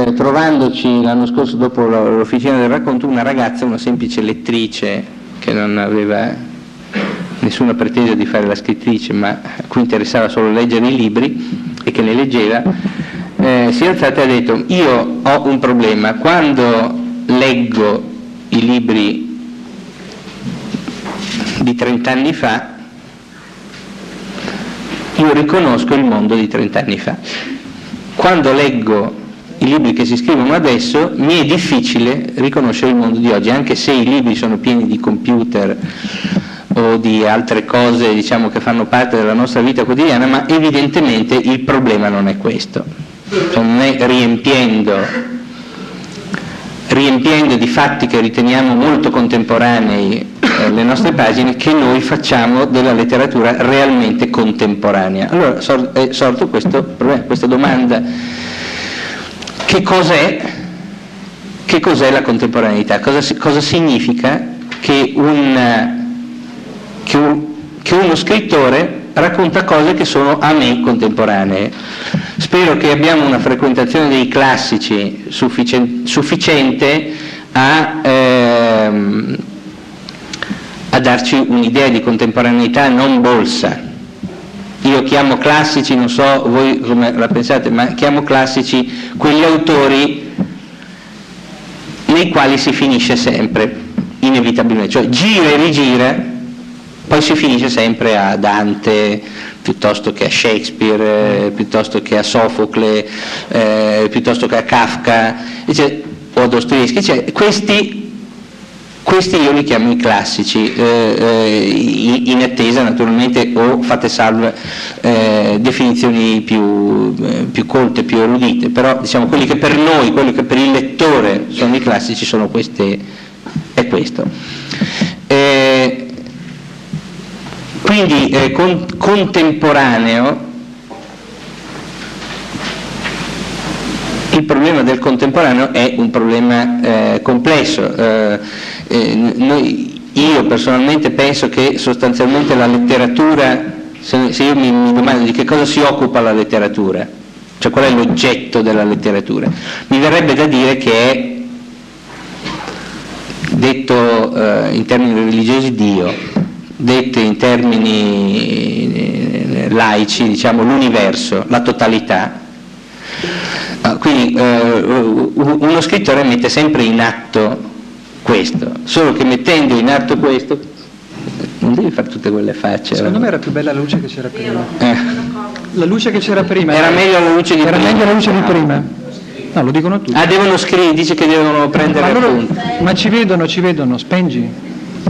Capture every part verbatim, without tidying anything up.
eh, trovandoci l'anno scorso dopo l'officina del racconto una ragazza, una semplice lettrice che non aveva nessuna pretesa di fare la scrittrice, ma a cui interessava solo leggere i libri e che ne leggeva, eh, si è alzata e ha detto: io ho un problema, quando leggo i libri di trent'anni fa io riconosco il mondo di trent'anni fa, quando leggo i libri che si scrivono adesso mi è difficile riconoscere il mondo di oggi, anche se i libri sono pieni di computer o di altre cose, diciamo, che fanno parte della nostra vita quotidiana, ma evidentemente il problema non è questo, cioè non è riempiendo riempiendo di fatti che riteniamo molto contemporanei eh, le nostre pagine che noi facciamo della letteratura realmente contemporanea. Allora sor- è sorto questo problema, questa domanda: che cos'è, che cos'è la contemporaneità? Cosa, cosa significa che, un, che, un, che uno scrittore racconta cose che sono a me contemporanee? Spero che abbiamo una frequentazione dei classici sufficien- sufficiente a, ehm, a darci un'idea di contemporaneità non bolsa. Io chiamo classici, non so voi come la pensate, ma chiamo classici quegli autori nei quali si finisce sempre, inevitabilmente, cioè gira e rigira, poi si finisce sempre a Dante, piuttosto che a Shakespeare, eh, piuttosto che a Sofocle, eh, piuttosto che a Kafka, cioè, o a Dostoevsky. Cioè, questi, questi io li chiamo i classici, eh, eh, in attesa naturalmente, o fate salve eh, definizioni più, eh, più colte, più erudite, però diciamo quelli che per noi, quelli che per il lettore sono i classici sono queste, è questo. Eh, Quindi eh, con, contemporaneo, il problema del contemporaneo è un problema eh, complesso. Eh, eh, noi, io personalmente penso che sostanzialmente la letteratura, se, se io mi, mi domando di che cosa si occupa la letteratura, cioè qual è l'oggetto della letteratura, mi verrebbe da dire che è, detto eh, in termini religiosi, Dio, dette in termini laici, diciamo, l'universo, la totalità. Quindi eh, uno scrittore mette sempre in atto questo, solo che mettendo in atto questo non devi fare tutte quelle facce. Secondo me era più bella la luce che c'era prima. Eh. La luce che c'era prima era, era meglio la luce di era prima. meglio la luce di prima. No, lo dicono tutti. Ah, devono scrivere, dice che devono prendere ma, loro, appunti. ma ci vedono, ci vedono, spengi.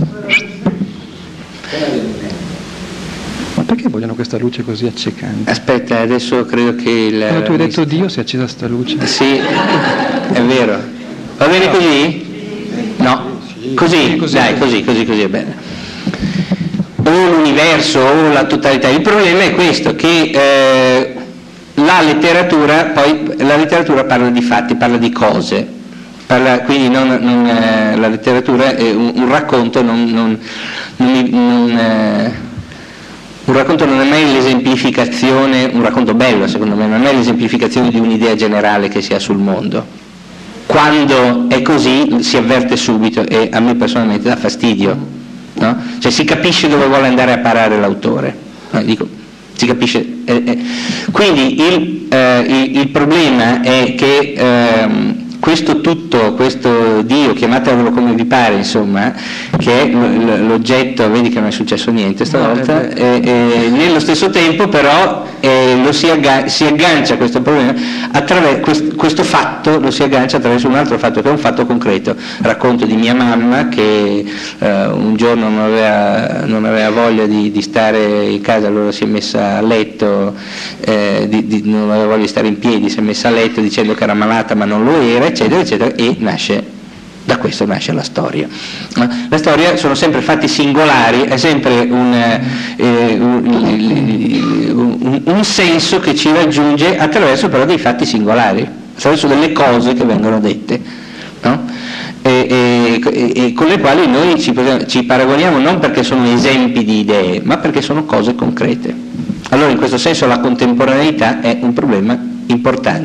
Ma perché vogliono questa luce così accecante? Aspetta, adesso credo che il... Quando tu hai detto Dio si è accesa sta luce. Sì, è vero. Va bene così? No? Così? Dai, così, così, così è bene. O l'universo o la totalità. Il problema è questo, che eh, la letteratura, poi la letteratura parla di fatti, parla di cose. Parla, quindi non, non, eh, la letteratura è un, un racconto, non... non, non, non eh, un racconto non è mai l'esemplificazione, un racconto bello secondo me, non è mai l'esemplificazione di un'idea generale che si ha sul mondo. Quando è così si avverte subito e a me personalmente dà fastidio, no? Cioè si capisce dove vuole andare a parare l'autore, no, dico, si capisce. Eh, eh. Quindi il, eh, il, il problema è che ehm, questo tutto, questo Dio, chiamatelo come vi pare, insomma, che è l'oggetto, vedi che non è successo niente stavolta, e, e nello stesso tempo però eh, lo si, agga- si aggancia questo problema, attraverso quest- questo fatto lo si aggancia attraverso un altro fatto che è un fatto concreto. Racconto di mia mamma che eh, un giorno non aveva, non aveva voglia di, di stare in casa, allora si è messa a letto, eh, di, di, non aveva voglia di stare in piedi, si è messa a letto dicendo che era malata ma non lo era, eccetera eccetera, e nasce, da questo nasce la storia. La storia sono sempre fatti singolari, è sempre un, eh, un, un, un senso che ci raggiunge attraverso però dei fatti singolari, attraverso delle cose che vengono dette, no? E, e, e con le quali noi ci, ci paragoniamo non perché sono esempi di idee, ma perché sono cose concrete. Allora in questo senso la contemporaneità è un problema importante.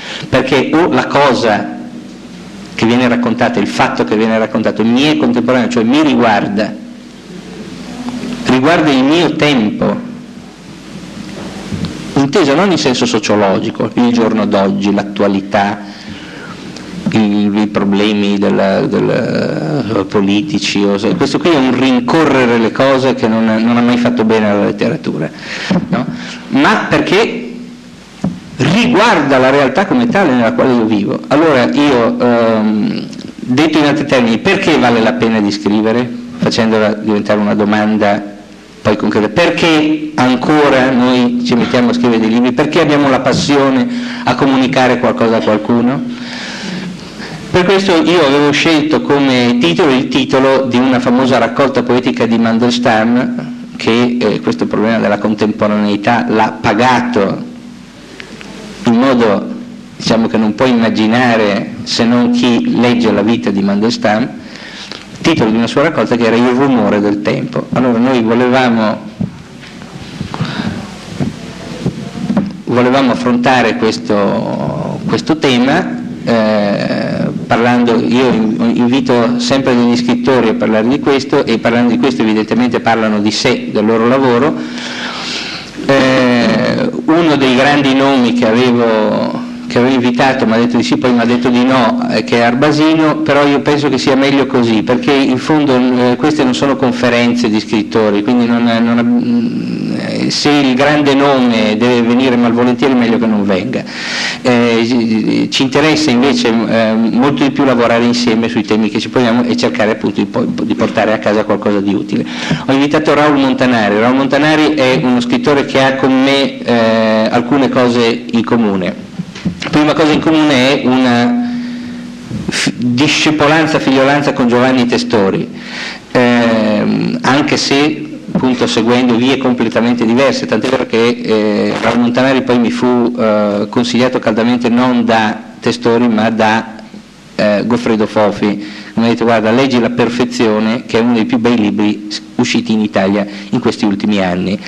perché o la cosa che viene raccontata, il fatto che viene raccontato mi è contemporaneo, cioè mi riguarda, riguarda il mio tempo, inteso non in senso sociologico, il giorno d'oggi, l'attualità, i, i problemi del, del, politici, o, questo qui è un rincorrere le cose che non, non ha mai fatto bene alla letteratura, no? Ma perché riguarda la realtà come tale nella quale io vivo. Allora io, ehm, detto in altri termini, perché vale la pena di scrivere, facendola diventare una domanda poi concreta, perché ancora noi ci mettiamo a scrivere dei libri, perché abbiamo la passione a comunicare qualcosa a qualcuno? Per questo io avevo scelto come titolo il titolo di una famosa raccolta poetica di Mandelstam, che eh, questo problema della contemporaneità l'ha pagato in modo, diciamo, che non può immaginare se non chi legge la vita di Mandelstam, titolo di una sua raccolta che era Il rumore del tempo. Allora noi volevamo volevamo affrontare questo, questo tema, eh, parlando, io invito sempre degli scrittori a parlare di questo, e parlando di questo evidentemente parlano di sé, del loro lavoro. Eh, uno dei grandi nomi che avevo, che avevo invitato mi ha detto di sì, poi mi ha detto di no, eh, che è Arbasino, però io penso che sia meglio così, perché in fondo eh, queste non sono conferenze di scrittori, quindi non, non, eh, se il grande nome deve venire malvolentieri meglio che non venga. Eh, ci interessa invece eh, molto di più lavorare insieme sui temi che ci poniamo e cercare appunto di, di portare a casa qualcosa di utile. Ho invitato Raul Montanari. Raul Montanari è uno scrittore che ha con me eh, alcune cose in comune. La prima cosa in comune è una f- discepolanza, figliolanza con Giovanni Testori, eh, anche se appunto seguendo vie completamente diverse, tant'è vero che eh, Raul Montanari poi mi fu eh, consigliato caldamente non da Testori ma da eh, Goffredo Fofi, mi ha detto guarda, leggi La Perfezione, che è uno dei più bei libri usciti in Italia in questi ultimi anni.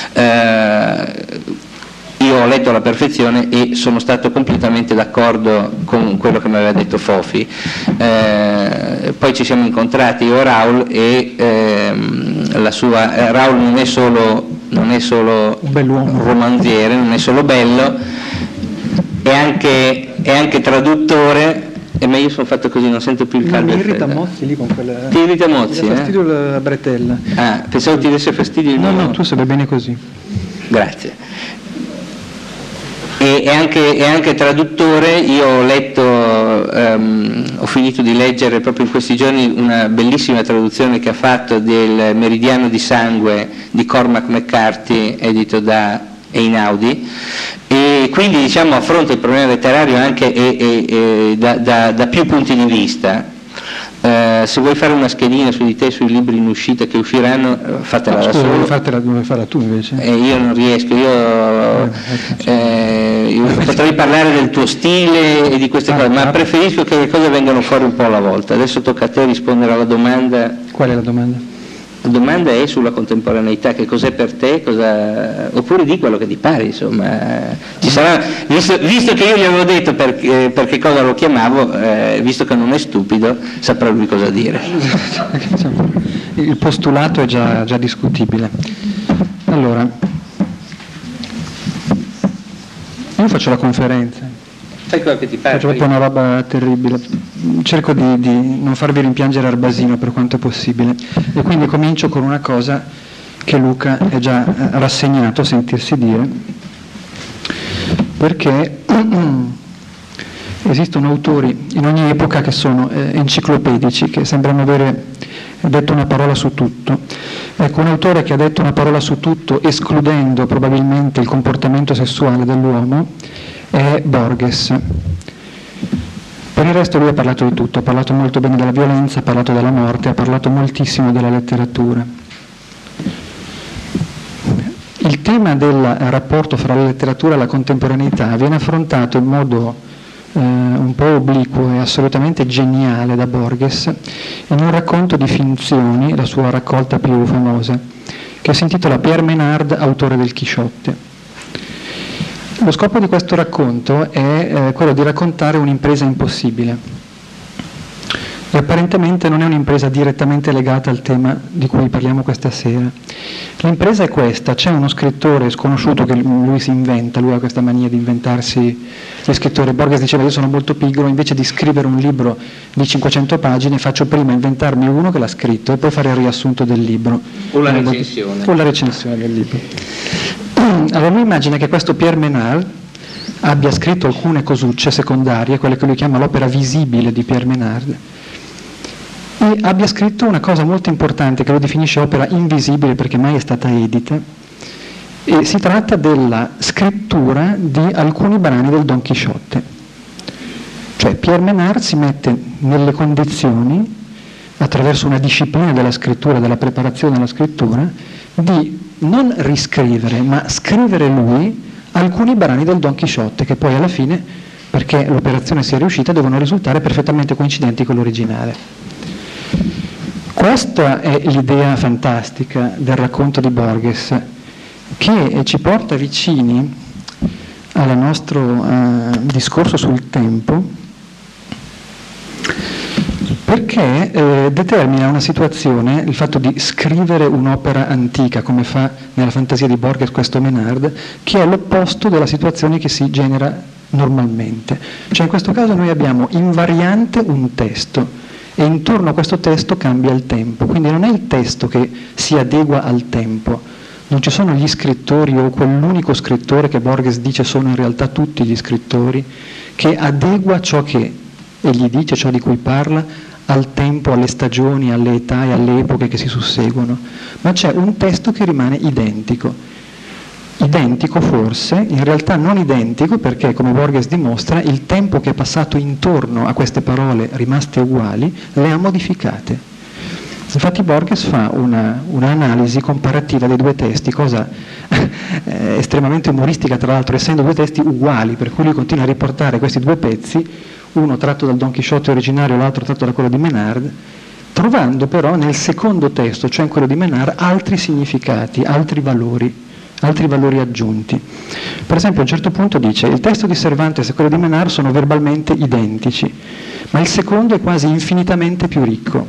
Eh, Io ho letto La Perfezione e sono stato completamente d'accordo con quello che mi aveva detto Fofi. Eh, poi ci siamo incontrati io e Raul, e ehm, la sua, eh, Raul non è solo, non è solo un romanziere, non è solo bello, è anche, è anche traduttore. E ma io sono fatto così, non sento più il caldo. Mi irrita Mozzi lì con quella. Ti irrita Mozzi? Mi dà fastidio eh? la bretella. Ah, pensavo ti desse fastidio il No, mio... no, tu sai bene così. Grazie. E è anche, è anche traduttore. Io ho letto, um, ho finito di leggere proprio in questi giorni una bellissima traduzione che ha fatto del Meridiano di sangue di Cormac McCarthy, edito da Einaudi, e quindi diciamo affronta il problema letterario anche e, e, e da, da, da più punti di vista. Uh, se vuoi fare una schedina su di te, sui libri in uscita che usciranno, fatela no, da scusa, solo. Fartela, devi farla tu invece. Eh, io non riesco, io, eh, io potrei parlare del tuo stile e di queste ah, cose, ma preferisco che le cose vengano fuori un po' alla volta. Adesso tocca a te rispondere alla domanda. Qual è la domanda? La domanda è sulla contemporaneità, che cos'è per te, cosa... oppure di quello che ti pare, insomma. Ci sarà, visto, visto che io gli avevo detto per, eh, per che cosa lo chiamavo, eh, visto che non è stupido, saprà lui cosa dire. Il postulato è già, già discutibile. Allora, io faccio la conferenza. Fai quello che ti pare. Faccio proprio una roba terribile. Cerco di, di non farvi rimpiangere Arbasino per quanto è possibile, e quindi comincio con una cosa che Luca è già rassegnato a sentirsi dire, perché esistono autori in ogni epoca che sono eh, enciclopedici, che sembrano avere detto una parola su tutto. Ecco, un autore che ha detto una parola su tutto, escludendo probabilmente il comportamento sessuale dell'uomo, è Borges. Per il resto lui ha parlato di tutto, ha parlato molto bene della violenza, ha parlato della morte, ha parlato moltissimo della letteratura. Il tema del rapporto fra la letteratura e la contemporaneità viene affrontato in modo eh, un po' obliquo e assolutamente geniale da Borges in un racconto di finzioni, la sua raccolta più famosa, che si intitola Pierre Menard, autore del Chisciotte. Lo scopo di questo racconto è eh, quello di raccontare un'impresa impossibile. E apparentemente non è un'impresa direttamente legata al tema di cui parliamo questa sera. L'impresa è questa: c'è uno scrittore sconosciuto che lui si inventa, lui ha questa mania di inventarsi gli scrittori. Borges diceva: io sono molto pigro, invece di scrivere un libro di cinquecento pagine faccio prima inventarmi uno che l'ha scritto e poi fare il riassunto del libro. O la recensione. O la recensione del libro. Allora lui immagina che questo Pierre Menard abbia scritto alcune cosucce secondarie, quelle che lui chiama l'opera visibile di Pierre Menard, e abbia scritto una cosa molto importante che lo definisce opera invisibile perché mai è stata edita, e si tratta della scrittura di alcuni brani del Don Chisciotte. Cioè Pierre Menard si mette nelle condizioni, attraverso una disciplina della scrittura, della preparazione della scrittura, di non riscrivere, ma scrivere lui alcuni brani del Don Chisciotte, che poi alla fine, perché l'operazione sia riuscita, devono risultare perfettamente coincidenti con l'originale. Questa è l'idea fantastica del racconto di Borges, che ci porta vicini al nostro uh, discorso sul tempo, perché eh, determina una situazione, il fatto di scrivere un'opera antica, come fa nella fantasia di Borges questo Menard, che è l'opposto della situazione che si genera normalmente. Cioè in questo caso noi abbiamo invariante un testo, e intorno a questo testo cambia il tempo, quindi non è il testo che si adegua al tempo, non ci sono gli scrittori o quell'unico scrittore che Borges dice sono in realtà tutti gli scrittori, che adegua ciò che egli dice, ciò di cui parla, al tempo, alle stagioni, alle età e alle epoche che si susseguono, ma c'è un testo che rimane identico. Identico forse, in realtà non identico, perché come Borges dimostra il tempo che è passato intorno a queste parole rimaste uguali le ha modificate. Infatti Borges fa una, un'analisi comparativa dei due testi, cosa eh, estremamente umoristica tra l'altro, essendo due testi uguali, per cui lui continua a riportare questi due pezzi, uno tratto dal Don Chisciotte originario, l'altro tratto da quello di Menard, trovando però nel secondo testo, cioè in quello di Menard, altri significati, altri valori. altri valori aggiunti. Per esempio a un certo punto dice: il testo di Cervantes e quello di Menard sono verbalmente identici, ma il secondo è quasi infinitamente più ricco.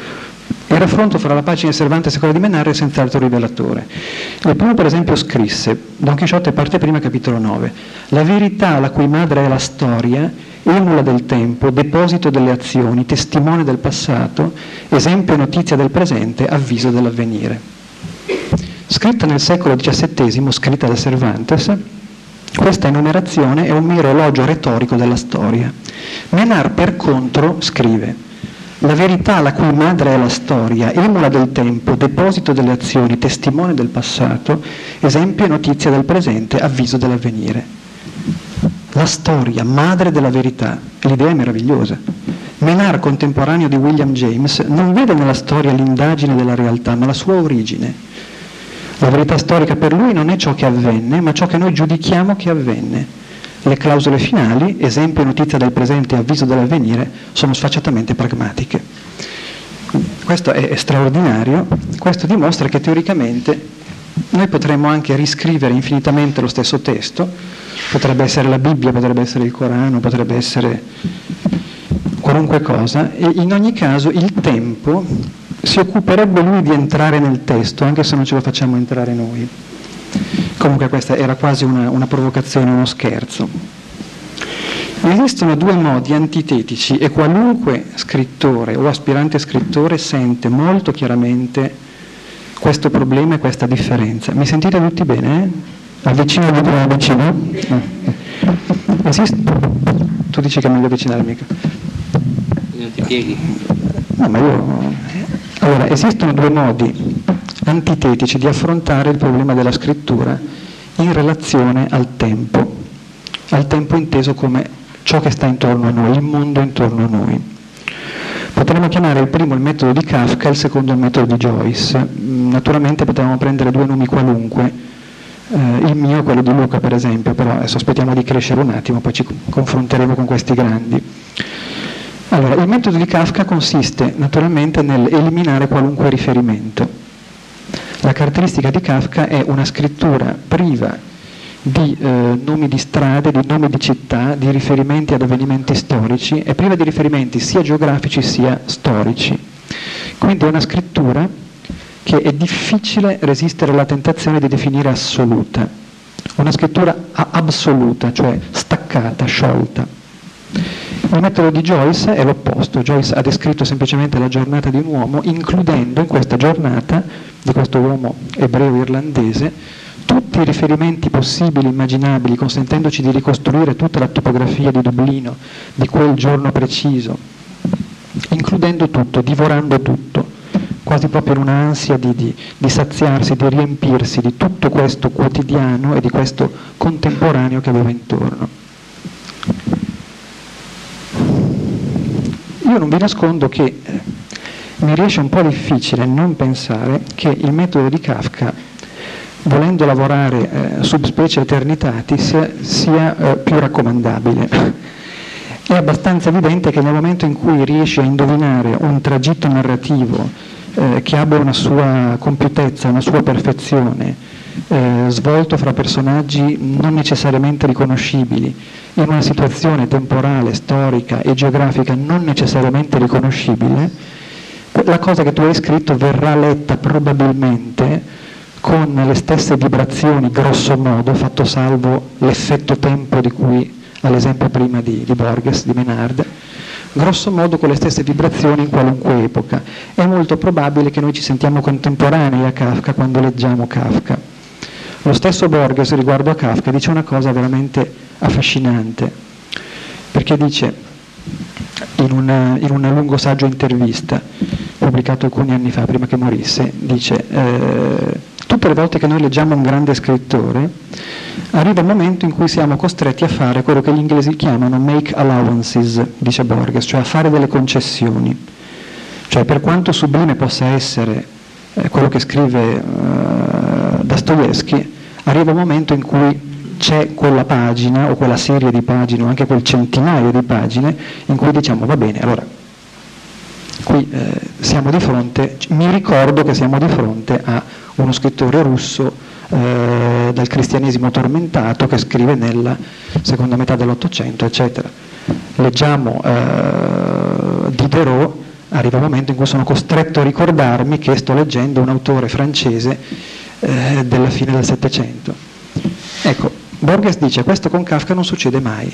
Il raffronto fra la pagina di Cervantes e quella di Menard è senz'altro rivelatore. Il primo per esempio scrisse, Don Chisciotte parte prima, capitolo nove: la verità la cui madre è la storia, emula del tempo, deposito delle azioni, testimone del passato, esempio e notizia del presente, avviso dell'avvenire. Scritta nel secolo diciassettesimo, scritta da Cervantes, questa enumerazione è un mero elogio retorico della storia. Menard, per contro, scrive: la verità la cui madre è la storia, emula del tempo, deposito delle azioni, testimone del passato, esempio e notizia del presente, avviso dell'avvenire. La storia, madre della verità, l'idea è meravigliosa. Menard, contemporaneo di William James, non vede nella storia l'indagine della realtà, ma la sua origine. La verità storica per lui non è ciò che avvenne, ma ciò che noi giudichiamo che avvenne. Le clausole finali, esempio e notizia del presente e avviso dell'avvenire, sono sfacciatamente pragmatiche. Questo è, è straordinario, questo dimostra che teoricamente noi potremmo anche riscrivere infinitamente lo stesso testo, potrebbe essere la Bibbia, potrebbe essere il Corano, potrebbe essere qualunque cosa, e in ogni caso il tempo si occuperebbe lui di entrare nel testo, anche se non ce lo facciamo entrare noi. Comunque questa era quasi una, una provocazione, uno scherzo. Esistono due modi antitetici e qualunque scrittore o aspirante scrittore sente molto chiaramente questo problema e questa differenza. Mi sentite tutti bene? Avvicino il microfono, avvicino? Eh. Esiste... Tu dici che è meglio avvicinare il microfono. Non ti pieghi? No, ma io... Allora, esistono due modi antitetici di affrontare il problema della scrittura in relazione al tempo, al tempo inteso come ciò che sta intorno a noi, il mondo intorno a noi. Potremmo chiamare il primo il metodo di Kafka, il secondo il metodo di Joyce. Naturalmente potevamo prendere due nomi qualunque, eh, il mio e quello di Luca per esempio, però adesso aspettiamo di crescere un attimo, poi ci confronteremo con questi grandi. Allora, il metodo di Kafka consiste naturalmente nell'eliminare qualunque riferimento. La caratteristica di Kafka è una scrittura priva di eh, nomi di strade, di nomi di città, di riferimenti ad avvenimenti storici, e priva di riferimenti sia geografici sia storici. Quindi è una scrittura che è difficile resistere alla tentazione di definire assoluta, una scrittura assoluta, cioè staccata, sciolta. Il metodo di Joyce è l'opposto. Joyce ha descritto semplicemente la giornata di un uomo, includendo in questa giornata di questo uomo ebreo-irlandese tutti i riferimenti possibili, immaginabili, consentendoci di ricostruire tutta la topografia di Dublino di quel giorno preciso, includendo tutto, divorando tutto, quasi proprio in un'ansia di, di, di saziarsi, di riempirsi di tutto questo quotidiano e di questo contemporaneo che aveva intorno. Io non vi nascondo che eh, mi riesce un po' difficile non pensare che il metodo di Kafka, volendo lavorare eh, sub specie eternitatis, sia, sia eh, più raccomandabile. È abbastanza evidente che nel momento in cui riesci a indovinare un tragitto narrativo eh, che abbia una sua compiutezza, una sua perfezione, eh, svolto fra personaggi non necessariamente riconoscibili, in una situazione temporale, storica e geografica non necessariamente riconoscibile, la cosa che tu hai scritto verrà letta probabilmente con le stesse vibrazioni, grosso modo, fatto salvo l'effetto tempo di cui all'esempio prima di, di Borges, di Menard, grosso modo con le stesse vibrazioni in qualunque epoca. È molto probabile che noi ci sentiamo contemporanei a Kafka quando leggiamo Kafka. Lo stesso Borges riguardo a Kafka dice una cosa veramente affascinante, perché dice in, una, in un lungo saggio intervista pubblicato alcuni anni fa, prima che morisse, dice eh, tutte le volte che noi leggiamo un grande scrittore arriva un momento in cui siamo costretti a fare quello che gli inglesi chiamano make allowances, dice Borges, cioè a fare delle concessioni. Cioè, per quanto sublime possa essere eh, quello che scrive eh, Dostoevsky, arriva un momento in cui c'è quella pagina o quella serie di pagine o anche quel centinaio di pagine in cui diciamo va bene, allora qui eh, siamo di fronte, mi ricordo che siamo di fronte a uno scrittore russo eh, dal cristianesimo tormentato che scrive nella seconda metà dell'Ottocento, eccetera. Leggiamo eh, Diderot, arriva un momento in cui sono costretto a ricordarmi che sto leggendo un autore francese eh, della fine del Settecento. Ecco, Borges dice questo con Kafka non succede mai.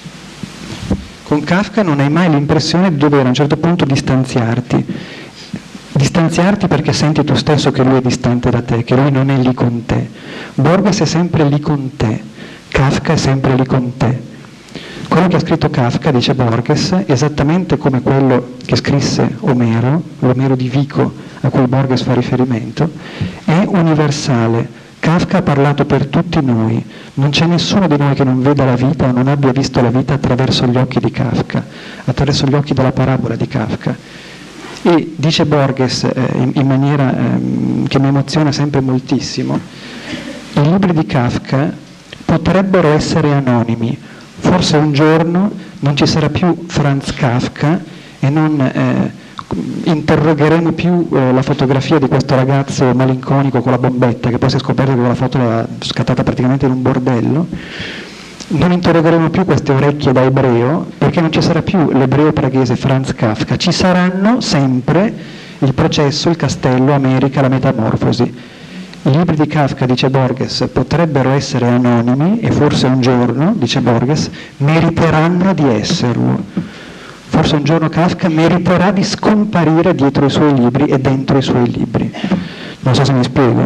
Con Kafka non hai mai l'impressione di dover a un certo punto distanziarti, distanziarti perché senti tu stesso che lui è distante da te, che lui non è lì con te. Borges è sempre lì con te, Kafka è sempre lì con te. Quello che ha scritto Kafka, dice Borges, esattamente come quello che scrisse Omero, l'Omero di Vico a cui Borges fa riferimento, è universale. Kafka ha parlato per tutti noi, non c'è nessuno di noi che non veda la vita o non abbia visto la vita attraverso gli occhi di Kafka, attraverso gli occhi della parabola di Kafka. E dice Borges eh, in, in maniera eh, che mi emoziona sempre moltissimo, i libri di Kafka potrebbero essere anonimi, forse un giorno non ci sarà più Franz Kafka e non eh, interrogheremo più eh, la fotografia di questo ragazzo malinconico con la bombetta, che poi si è scoperto che quella foto l'ha scattata praticamente in un bordello. Non interrogheremo più queste orecchie da ebreo, perché non ci sarà più l'ebreo praghese Franz Kafka, ci saranno sempre il processo, il castello, America, la metamorfosi. I libri di Kafka, dice Borges, potrebbero essere anonimi e forse un giorno, dice Borges, meriteranno di esserlo. Forse un giorno Kafka meriterà di scomparire dietro i suoi libri e dentro i suoi libri. Non so se mi spiego.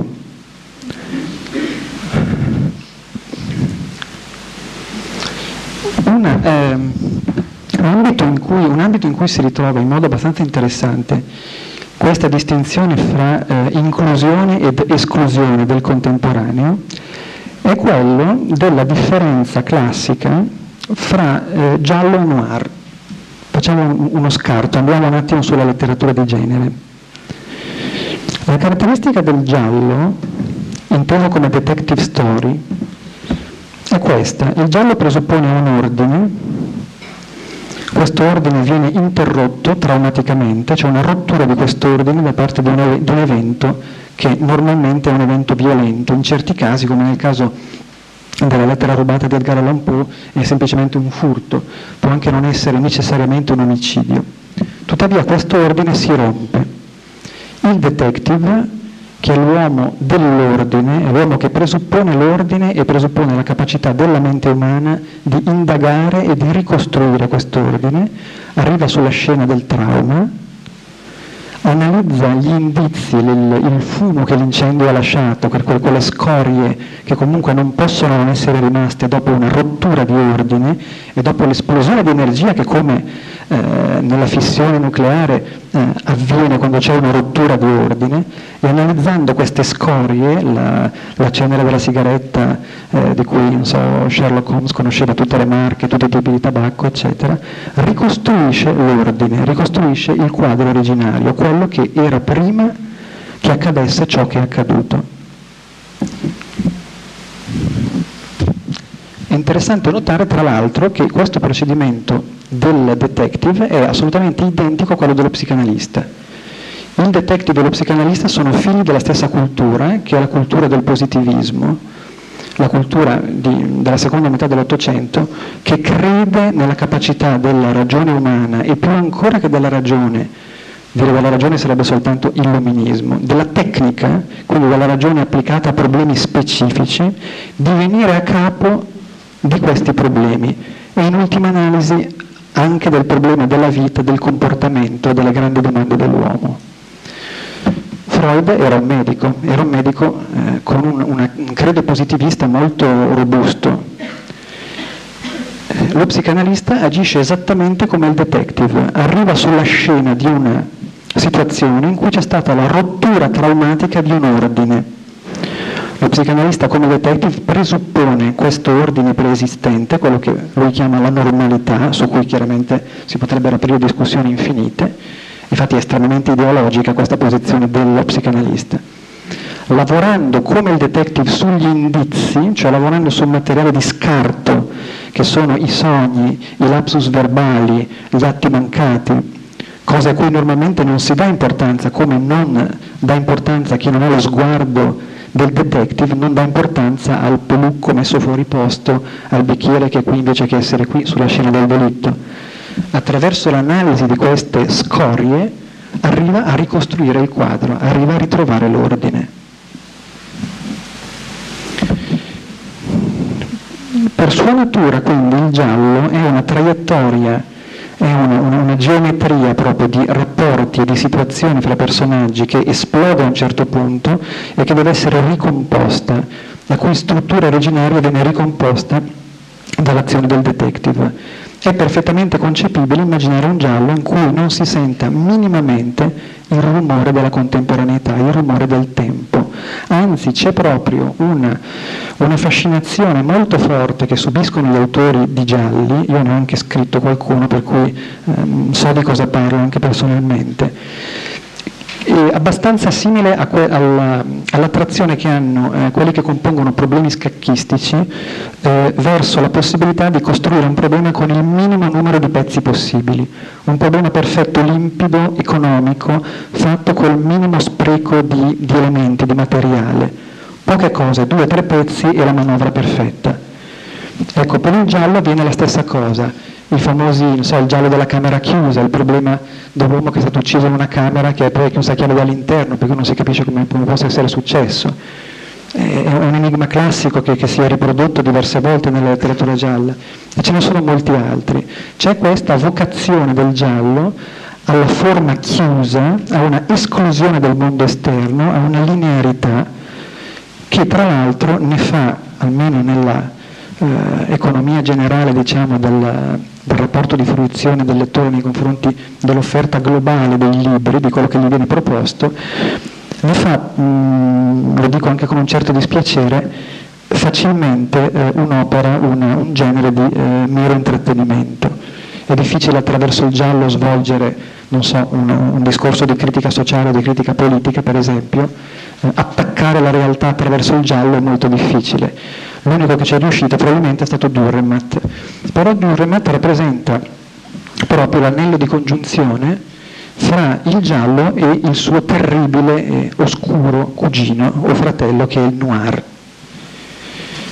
Una, eh, un, ambito in cui, un ambito in cui si ritrova in modo abbastanza interessante questa distinzione fra eh, inclusione ed esclusione del contemporaneo è quello della differenza classica fra eh, giallo e noir. Facciamo uno scarto, andiamo un attimo sulla letteratura di genere. La caratteristica del giallo, inteso come detective story, è questa. Il giallo presuppone un ordine, questo ordine viene interrotto traumaticamente, c'è una rottura di questo ordine da parte di un, di un evento che normalmente è un evento violento, in certi casi, come nel caso della lettera rubata di Edgar Allan Poe è semplicemente un furto, può anche non essere necessariamente un omicidio. Tuttavia questo ordine si rompe. Il detective, che è l'uomo dell'ordine, è l'uomo che presuppone l'ordine e presuppone la capacità della mente umana di indagare e di ricostruire quest'ordine, arriva sulla scena del trauma, analizza gli indizi, il, il fumo che l'incendio ha lasciato, per quelle scorie che comunque non possono non essere rimaste dopo una rottura di ordine e dopo l'esplosione di energia che, come eh, nella fissione nucleare eh, avviene quando c'è una rottura di ordine, e analizzando queste scorie, la, la cenere della sigaretta eh, di cui non so, Sherlock Holmes conosceva tutte le marche, tutti i tipi di tabacco, eccetera, ricostruisce l'ordine, ricostruisce il quadro originario, quello che era prima che accadesse ciò che è accaduto. È interessante notare tra l'altro che questo procedimento del detective è assolutamente identico a quello dello psicanalista. Il detective e lo psicanalista sono figli della stessa cultura, che è la cultura del positivismo, la cultura di, della seconda metà dell'Ottocento, che crede nella capacità della ragione umana e più ancora che della ragione, dire della ragione sarebbe soltanto illuminismo, della tecnica, quindi della ragione applicata a problemi specifici, di venire a capo di questi problemi e in ultima analisi anche del problema della vita, del comportamento, delle grandi domande dell'uomo. Freud era un medico, era un medico eh, con un, una, un credo positivista molto robusto. Lo psicanalista agisce esattamente come il detective, arriva sulla scena di una situazione in cui c'è stata la rottura traumatica di un ordine. Lo psicanalista come detective presuppone questo ordine preesistente, quello che lui chiama la normalità, su cui chiaramente si potrebbero aprire discussioni infinite. Infatti è estremamente ideologica questa posizione dello psicanalista. Lavorando come il detective sugli indizi, cioè lavorando sul materiale di scarto, che sono i sogni, i lapsus verbali, gli atti mancati, cose a cui normalmente non si dà importanza, come non dà importanza a chi non ha lo sguardo del detective, non dà importanza al pelucco messo fuori posto, al bicchiere che è qui invece che essere qui sulla scena del delitto. Attraverso l'analisi di queste scorie arriva a ricostruire il quadro, arriva a ritrovare l'ordine. Per sua natura, quindi, il giallo è una traiettoria, è una, una, una geometria proprio di rapporti e di situazioni fra personaggi che esplode a un certo punto e che deve essere ricomposta, la cui struttura originaria viene ricomposta dall'azione del detective. È perfettamente concepibile immaginare un giallo in cui non si senta minimamente il rumore della contemporaneità, il rumore del tempo. Anzi, c'è proprio una, una fascinazione molto forte che subiscono gli autori di gialli, io ne ho anche scritto qualcuno per cui ehm, so di cosa parlo anche personalmente, è abbastanza simile a que- alla, all'attrazione che hanno eh, quelli che compongono problemi scacchistici eh, verso la possibilità di costruire un problema con il minimo numero di pezzi possibili, un problema perfetto, limpido, economico, fatto col minimo spreco di, di elementi, di materiale. Poche cose, due o tre pezzi e la manovra perfetta. Ecco, per il giallo avviene la stessa cosa. I famosi, non so, il giallo della camera chiusa, il problema dell'uomo che è stato ucciso in una camera che è poi chiusa a chiave dall'interno, perché non si capisce come, come possa essere successo. È un enigma classico che, che si è riprodotto diverse volte nella letteratura gialla, e ce ne sono molti altri. C'è questa vocazione del giallo alla forma chiusa, a una esclusione del mondo esterno, a una linearità che tra l'altro ne fa, almeno nella eh, economia generale, diciamo, del, del rapporto di fruizione del lettore nei confronti dell'offerta globale dei libri, di quello che gli viene proposto, ne fa, mh, lo dico anche con un certo dispiacere, facilmente eh, un'opera, una, un genere di eh, mero intrattenimento. È difficile attraverso il giallo svolgere, non so, un, un discorso di critica sociale o di critica politica, per esempio. Eh, attaccare la realtà attraverso il giallo è molto difficile. L'unico che ci è riuscito probabilmente è stato Dürrenmatt. Però Dürrenmatt rappresenta proprio l'anello di congiunzione fra il giallo e il suo terribile e oscuro cugino o fratello che è il noir.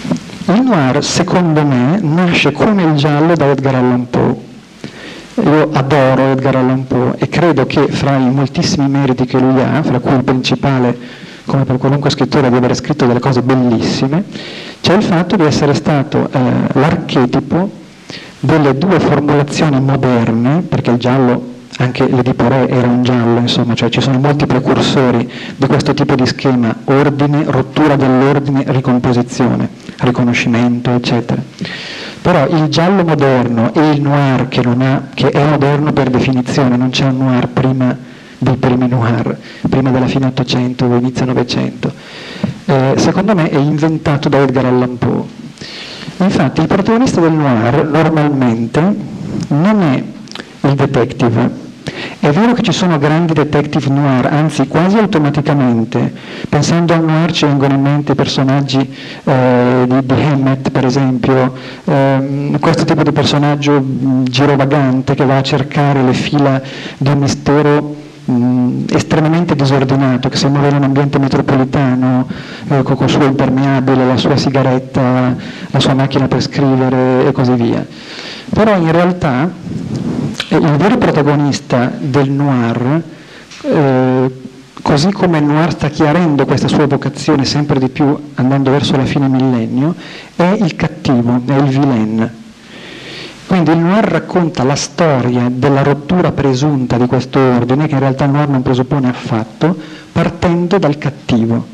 Il noir, secondo me, nasce come il giallo da Edgar Allan Poe. Io adoro Edgar Allan Poe e credo che fra i moltissimi meriti che lui ha, fra cui il principale, come per qualunque scrittore, di aver scritto delle cose bellissime, c'è il fatto di essere stato eh, l'archetipo delle due formulazioni moderne, perché il giallo, anche l'Edipo Re era un giallo, insomma, cioè ci sono molti precursori di questo tipo di schema: ordine, rottura dell'ordine, ricomposizione, riconoscimento, eccetera. Però il giallo moderno e il noir, che, non ha, che è moderno per definizione, non c'è un noir prima dei primi noir, prima della fine Ottocento o inizio Novecento, eh, secondo me è inventato da Edgar Allan Poe. Infatti il protagonista del noir normalmente non è il detective. È vero che ci sono grandi detective noir, anzi quasi automaticamente, pensando al noir ci vengono in mente i personaggi eh, di, di Hammett, per esempio, eh, questo tipo di personaggio mh, girovagante che va a cercare le fila di un mistero mh, estremamente disordinato, che si muove in un ambiente metropolitano, eh, con il suo impermeabile, la sua sigaretta, la sua macchina per scrivere e così via. Però in realtà il vero protagonista del noir, eh, così come il noir sta chiarendo questa sua vocazione sempre di più andando verso la fine millennio, è il cattivo, è il villain. Quindi il noir racconta la storia della rottura presunta di questo ordine, che in realtà il noir non presuppone affatto, partendo dal cattivo.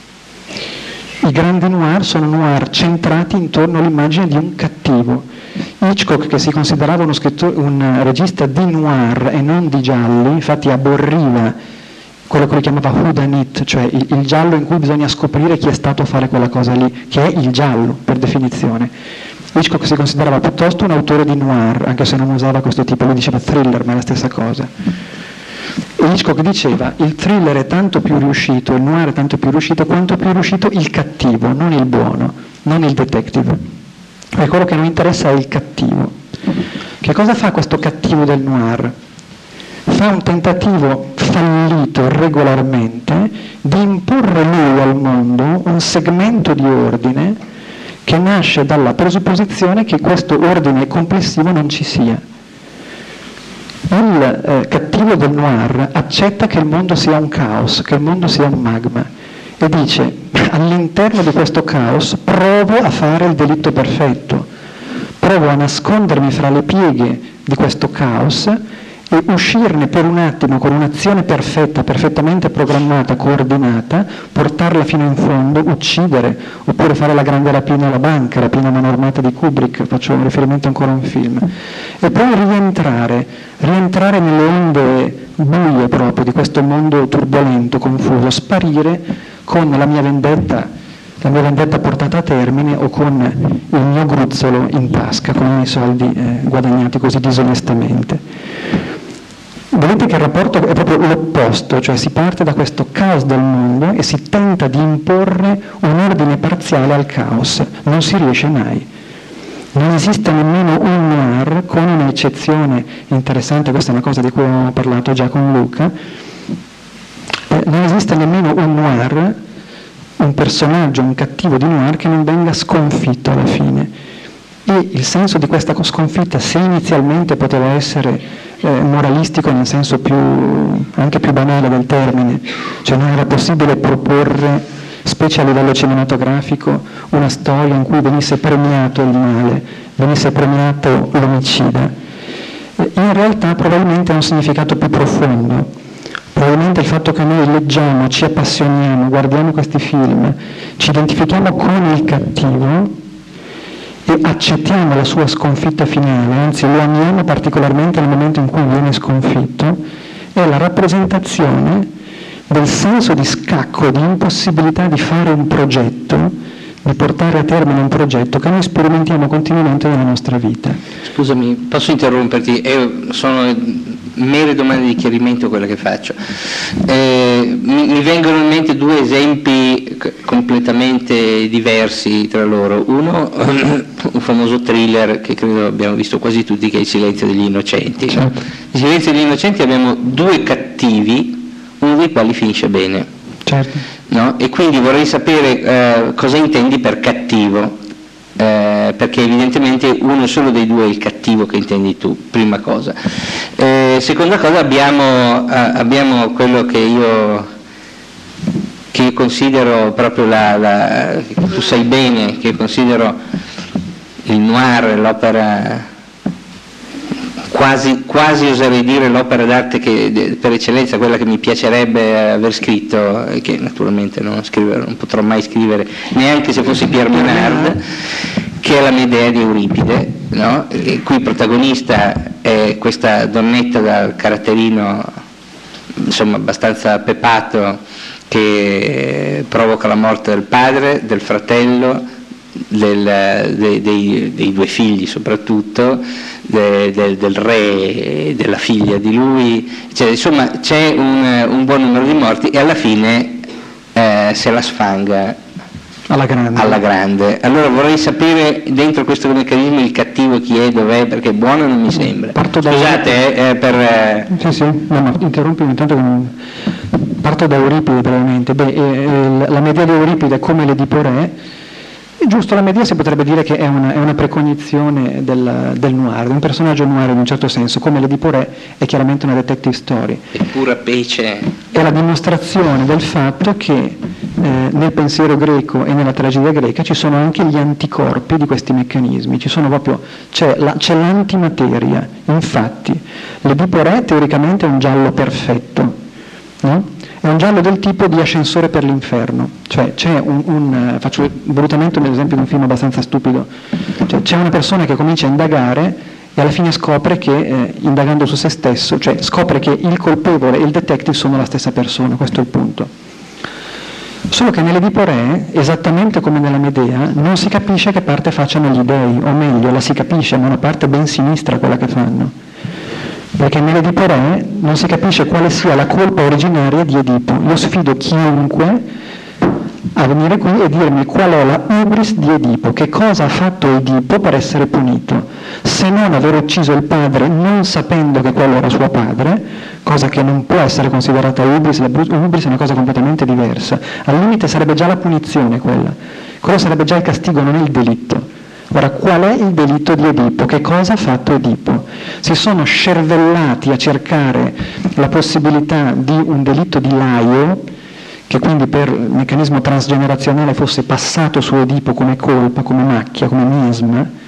I grandi noir sono noir centrati intorno all'immagine di un cattivo. Hitchcock, che si considerava uno scrittore, un regista di noir e non di gialli, infatti aborriva quello che lui chiamava whodunit, cioè il, il giallo in cui bisogna scoprire chi è stato a fare quella cosa lì, che è il giallo per definizione. Hitchcock si considerava piuttosto un autore di noir, anche se non usava questo tipo, lui diceva thriller, ma è la stessa cosa. E Hitchcock diceva: il thriller è tanto più riuscito, il noir è tanto più riuscito quanto più riuscito il cattivo, non il buono, non il detective. E quello che non interessa è il cattivo. Che cosa fa questo cattivo del noir? Fa un tentativo fallito regolarmente di imporre lui al mondo un segmento di ordine che nasce dalla presupposizione che questo ordine complessivo non ci sia. Il eh, cattivo del noir accetta che il mondo sia un caos, che il mondo sia un magma, e dice: all'interno di questo caos provo a fare il delitto perfetto, provo a nascondermi fra le pieghe di questo caos e uscirne per un attimo con un'azione perfetta, perfettamente programmata, coordinata, portarla fino in fondo, uccidere, oppure fare la grande rapina alla banca, rapina a mano armata di Kubrick, faccio un riferimento ancora a un film, e poi rientrare, rientrare nelle onde buie proprio di questo mondo turbolento, confuso, sparire con la mia vendetta, la mia vendetta portata a termine, o con il mio gruzzolo in tasca, con i miei soldi eh, guadagnati così disonestamente. Vedete che il rapporto è proprio l'opposto, cioè si parte da questo caos del mondo e si tenta di imporre un ordine parziale al caos, non si riesce mai. Non esiste nemmeno un noir, con un'eccezione interessante, questa è una cosa di cui ho parlato già con Luca, eh, non esiste nemmeno un noir, un personaggio, un cattivo di noir che non venga sconfitto alla fine. E il senso di questa sconfitta, se inizialmente poteva essere eh, moralistico nel senso più, anche più banale del termine, cioè non era possibile proporre, specie a livello cinematografico, una storia in cui venisse premiato il male, venisse premiato l'omicida, in realtà probabilmente ha un significato più profondo. Probabilmente il fatto che noi leggiamo, ci appassioniamo, guardiamo questi film, ci identifichiamo con il cattivo e accettiamo la sua sconfitta finale, anzi lo amiamo particolarmente nel momento in cui viene sconfitto, è la rappresentazione del senso di scacco, di impossibilità di fare un progetto, di portare a termine un progetto che noi sperimentiamo continuamente nella nostra vita. Scusami, posso interromperti? Eh, sono mere domande di chiarimento quelle che faccio. Eh, mi, mi vengono in mente due esempi completamente diversi tra loro. Uno, un famoso thriller che credo abbiamo visto quasi tutti, che è Il silenzio degli innocenti. Certo. Il silenzio degli innocenti abbiamo due cattivi, uno dei quali finisce bene. Certo. No? E quindi vorrei sapere eh, cosa intendi per cattivo. eh, perché evidentemente uno solo dei due è il cattivo che intendi tu, prima cosa. Eh, seconda cosa, abbiamo, eh, abbiamo quello che io, che io considero proprio la, la, tu sai bene, che considero il noir, l'opera, quasi, quasi oserei dire l'opera d'arte che, per eccellenza, quella che mi piacerebbe aver scritto, e che naturalmente non, scrivere, non potrò mai scrivere neanche se fossi Pierre Menard, che è la Medea di Euripide, no? E cui protagonista è questa donnetta dal caratterino insomma abbastanza pepato, che provoca la morte del padre, del fratello, del, dei, dei, dei due figli soprattutto, de, de, del re e della figlia di lui, cioè, insomma c'è un, un buon numero di morti e alla fine eh, se la sfanga alla grande. alla grande. Allora vorrei sapere dentro questo meccanismo il cattivo chi è, dov'è, perché buono non mi sembra. Parto da Scusate eh, per... Eh... Sì, sì, no, ma interrompimi intanto che non... Parto da Euripide brevemente. Beh, eh, la Medea di Euripide come l'Edipo Re, è giusto, la Medea si potrebbe dire che è una, è una precognizione del, del noir, di un personaggio noir in un certo senso, come l'Edipo Re è chiaramente una detective story. È pura pece. È la dimostrazione del fatto che eh, nel pensiero greco e nella tragedia greca ci sono anche gli anticorpi di questi meccanismi, ci sono proprio, c'è, la, c'è l'antimateria. Infatti l'Edipo Re teoricamente è un giallo perfetto, no? È un giallo del tipo di Ascensore per l'inferno, cioè c'è un, un faccio volutamente un esempio di un film abbastanza stupido, cioè, c'è una persona che comincia a indagare e alla fine scopre che, eh, indagando su se stesso, cioè scopre che il colpevole e il detective sono la stessa persona, questo è il punto. Solo che nell'Edipo Re, esattamente come nella Medea, non si capisce che parte facciano gli dei, o meglio, la si capisce, ma una parte ben sinistra quella che fanno. Perché nell'Edipo Re non si capisce quale sia la colpa originaria di Edipo. Io sfido chiunque a venire qui e dirmi qual è la hubris di Edipo, che cosa ha fatto Edipo per essere punito, se non aver ucciso il padre non sapendo che quello era suo padre, cosa che non può essere considerata hubris, la hubris è una cosa completamente diversa, al limite sarebbe già la punizione quella, quello sarebbe già il castigo, non il delitto. Ora, qual è il delitto di Edipo? Che cosa ha fatto Edipo? Si sono scervellati a cercare la possibilità di un delitto di laio, che quindi per meccanismo transgenerazionale fosse passato su Edipo come colpa, come macchia, come miasma.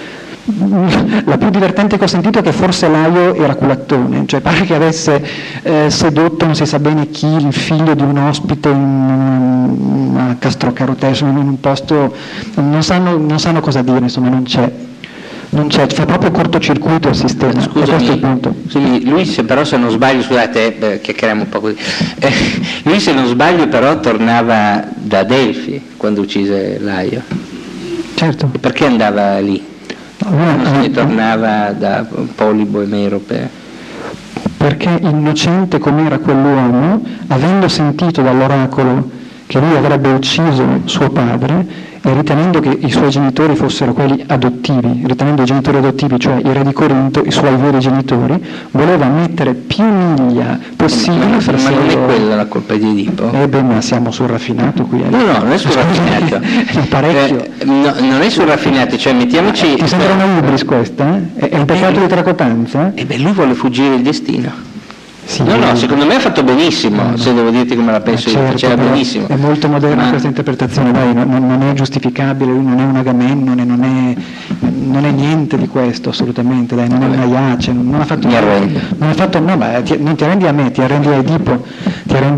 La più divertente che ho sentito è che forse Laio era culattone, cioè pare che avesse eh, sedotto non si sa bene chi, il figlio di un ospite in una Castrocaroteso, in un posto, non sanno, non sanno cosa dire, insomma non c'è, non c'è, fa proprio cortocircuito il sistema. Scusami, questo è il punto. Sì, lui se però se non sbaglio, scusate, eh, chiacchieriamo un po' così, eh, lui se non sbaglio però tornava da Delfi quando uccise Laio. Certo. E perché andava lì? Non se ne tornava da Polibo e Merope? Perché innocente come era quell'uomo, avendo sentito dall'oracolo che lui avrebbe ucciso suo padre e ritenendo che i suoi genitori fossero quelli adottivi, ritenendo i genitori adottivi, cioè i re di Corinto, i suoi veri genitori, voleva mettere più miglia possibile. Ma, ma, ma non è quella la colpa di Edipo? Eh beh, ma siamo sul raffinato qui. Eh. No, no, non è sul raffinato. Parecchio. Eh, no, non è sul raffinato, cioè mettiamoci... Ti sembra una hubris questa? Eh? È un peccato di tracotanza? E beh, lui vuole fuggire il destino. Sì, no, no, secondo me ha fatto benissimo, no, no. Se devo dirti come la penso io, certo, faceva benissimo. È molto moderna ma... questa interpretazione, dai, non, non è giustificabile, lui non è un Agamennone, non è, non è niente di questo assolutamente, dai, non è una Iace, non, non ha fatto Mi arrendi. Non ha fatto, no, ma ti, non ti arrendi a me, ti arrendi a Edipo, ti arrendi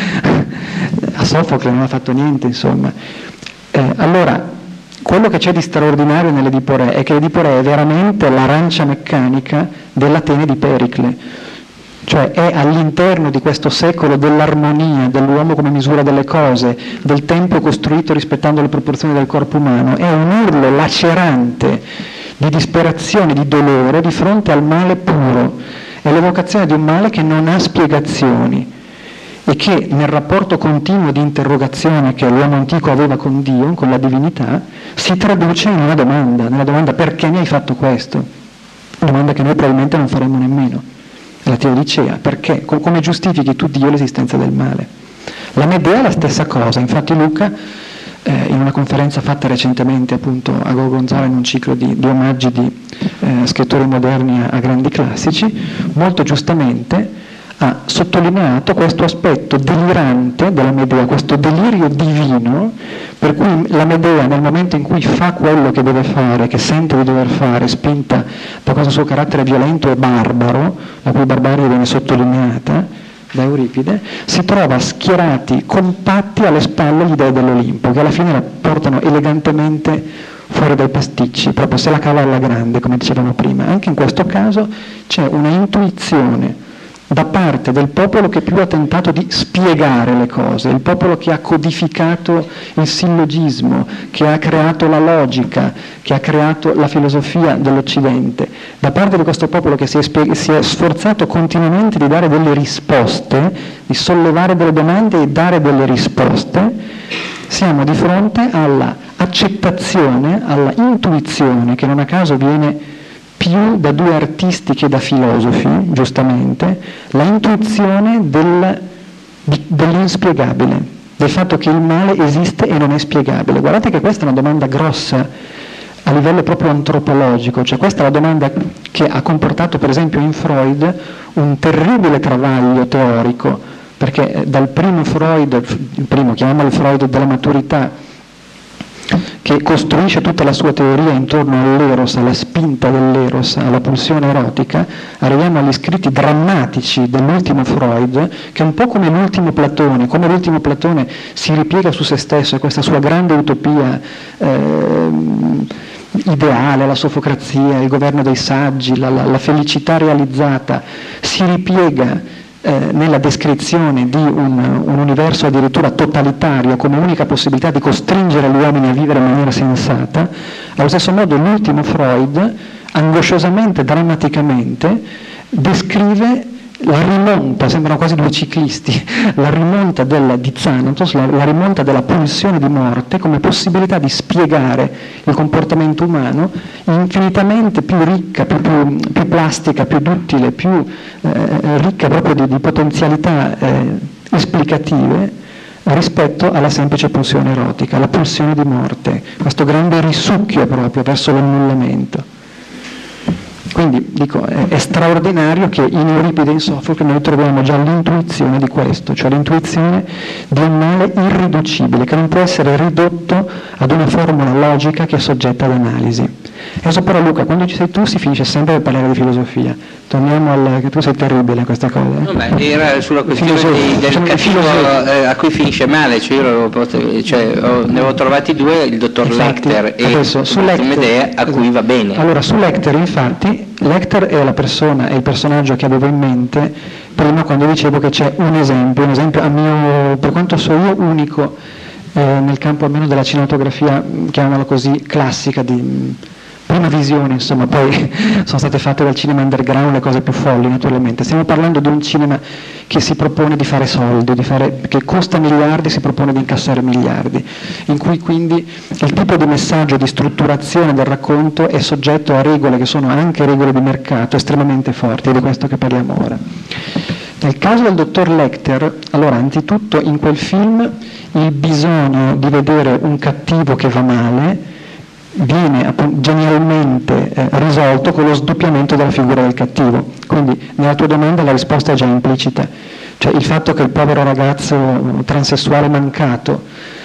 a Sofocle, non ha fatto niente, insomma. Eh, allora, quello che c'è di straordinario nell'Edipo Re è che l'Edipo Re è veramente l'arancia meccanica dell'Atene di Pericle. Cioè è all'interno di questo secolo dell'armonia, dell'uomo come misura delle cose, del tempo costruito rispettando le proporzioni del corpo umano, è un urlo lacerante di disperazione, di dolore di fronte al male puro, è l'evocazione di un male che non ha spiegazioni e che nel rapporto continuo di interrogazione che l'uomo antico aveva con Dio, con la divinità, si traduce in una domanda, nella domanda perché mi hai fatto questo? Domanda che noi probabilmente non faremo nemmeno. La teodicea, perché? Come giustifichi tu Dio l'esistenza del male? La Medea è la stessa cosa, infatti Luca eh, in una conferenza fatta recentemente appunto a Gorgonzola in un ciclo di, di omaggi di eh, scrittori moderni a, a grandi classici, molto giustamente ha sottolineato questo aspetto delirante della Medea, questo delirio divino, per cui la Medea nel momento in cui fa quello che deve fare, che sente di dover fare, spinta da questo suo carattere violento e barbaro, la cui barbarie viene sottolineata da Euripide, si trova schierati, compatti alle spalle gli dei dell'Olimpo, che alla fine la portano elegantemente fuori dai pasticci, proprio se la cava alla grande, come dicevamo prima. Anche in questo caso c'è una intuizione da parte del popolo che più ha tentato di spiegare le cose, il popolo che ha codificato il sillogismo, che ha creato la logica, che ha creato la filosofia dell'Occidente, da parte di questo popolo che si è, spie- si è sforzato continuamente di dare delle risposte, di sollevare delle domande e dare delle risposte, siamo di fronte alla accettazione, alla intuizione, che non a caso viene più da due artisti che da filosofi, giustamente, la intuizione del, di, dell'inspiegabile, del fatto che il male esiste e non è spiegabile. Guardate che questa è una domanda grossa a livello proprio antropologico, cioè questa è la domanda che ha comportato per esempio in Freud un terribile travaglio teorico, perché dal primo Freud, il primo, chiamiamolo Freud della maturità, che costruisce tutta la sua teoria intorno all'eros, alla spinta dell'eros, alla pulsione erotica, arriviamo agli scritti drammatici dell'ultimo Freud, che è un po' come l'ultimo Platone, come l'ultimo Platone si ripiega su se stesso e questa sua grande utopia eh, ideale, la sofocrazia, il governo dei saggi, la, la, la felicità realizzata, si ripiega Eh, nella descrizione di un, un universo addirittura totalitario come unica possibilità di costringere gli uomini a vivere in maniera sensata. Allo stesso modo l'ultimo Freud, angosciosamente, drammaticamente, descrive la rimonta, sembrano quasi due ciclisti, la rimonta del, di Thanatos, la, la rimonta della pulsione di morte come possibilità di spiegare il comportamento umano infinitamente più ricca, più, più, più plastica, più duttile, più eh, ricca proprio di, di potenzialità eh, esplicative rispetto alla semplice pulsione erotica, la pulsione di morte, questo grande risucchio proprio verso l'annullamento. Quindi dico, è, è straordinario che in Euripide e in Sofocle noi troviamo già l'intuizione di questo, cioè l'intuizione di un male irriducibile, che non può essere ridotto ad una formula logica che è soggetta ad analisi. Adesso però Luca, quando ci sei tu si finisce sempre per parlare di filosofia. Torniamo al... che tu sei terribile a questa cosa. Eh? No, beh, era sulla questione di, del cattivo eh, a cui finisce male, cioè io l'avevo, cioè, ho, ne avevo trovati due, il dottor infatti, Lecter e adesso, su Lecter, Medea, a cui va bene. Allora, su Lecter infatti, Lecter è la persona, è il personaggio che avevo in mente prima quando dicevo che c'è un esempio, un esempio a mio, per quanto so io, unico eh, nel campo almeno della cinematografia, chiamiamola così, classica, di prima visione, insomma, poi sono state fatte dal cinema underground le cose più folli naturalmente. Stiamo parlando di un cinema che si propone di fare soldi, di fare, che costa miliardi, si propone di incassare miliardi, in cui quindi il tipo di messaggio, di strutturazione del racconto è soggetto a regole che sono anche regole di mercato estremamente forti, ed è di questo che parliamo ora. Nel caso del dottor Lecter, allora anzitutto in quel film il bisogno di vedere un cattivo che va male viene appunto, genialmente eh, risolto con lo sdoppiamento della figura del cattivo. Quindi nella tua domanda la risposta è già implicita, cioè il fatto che il povero ragazzo transessuale mancato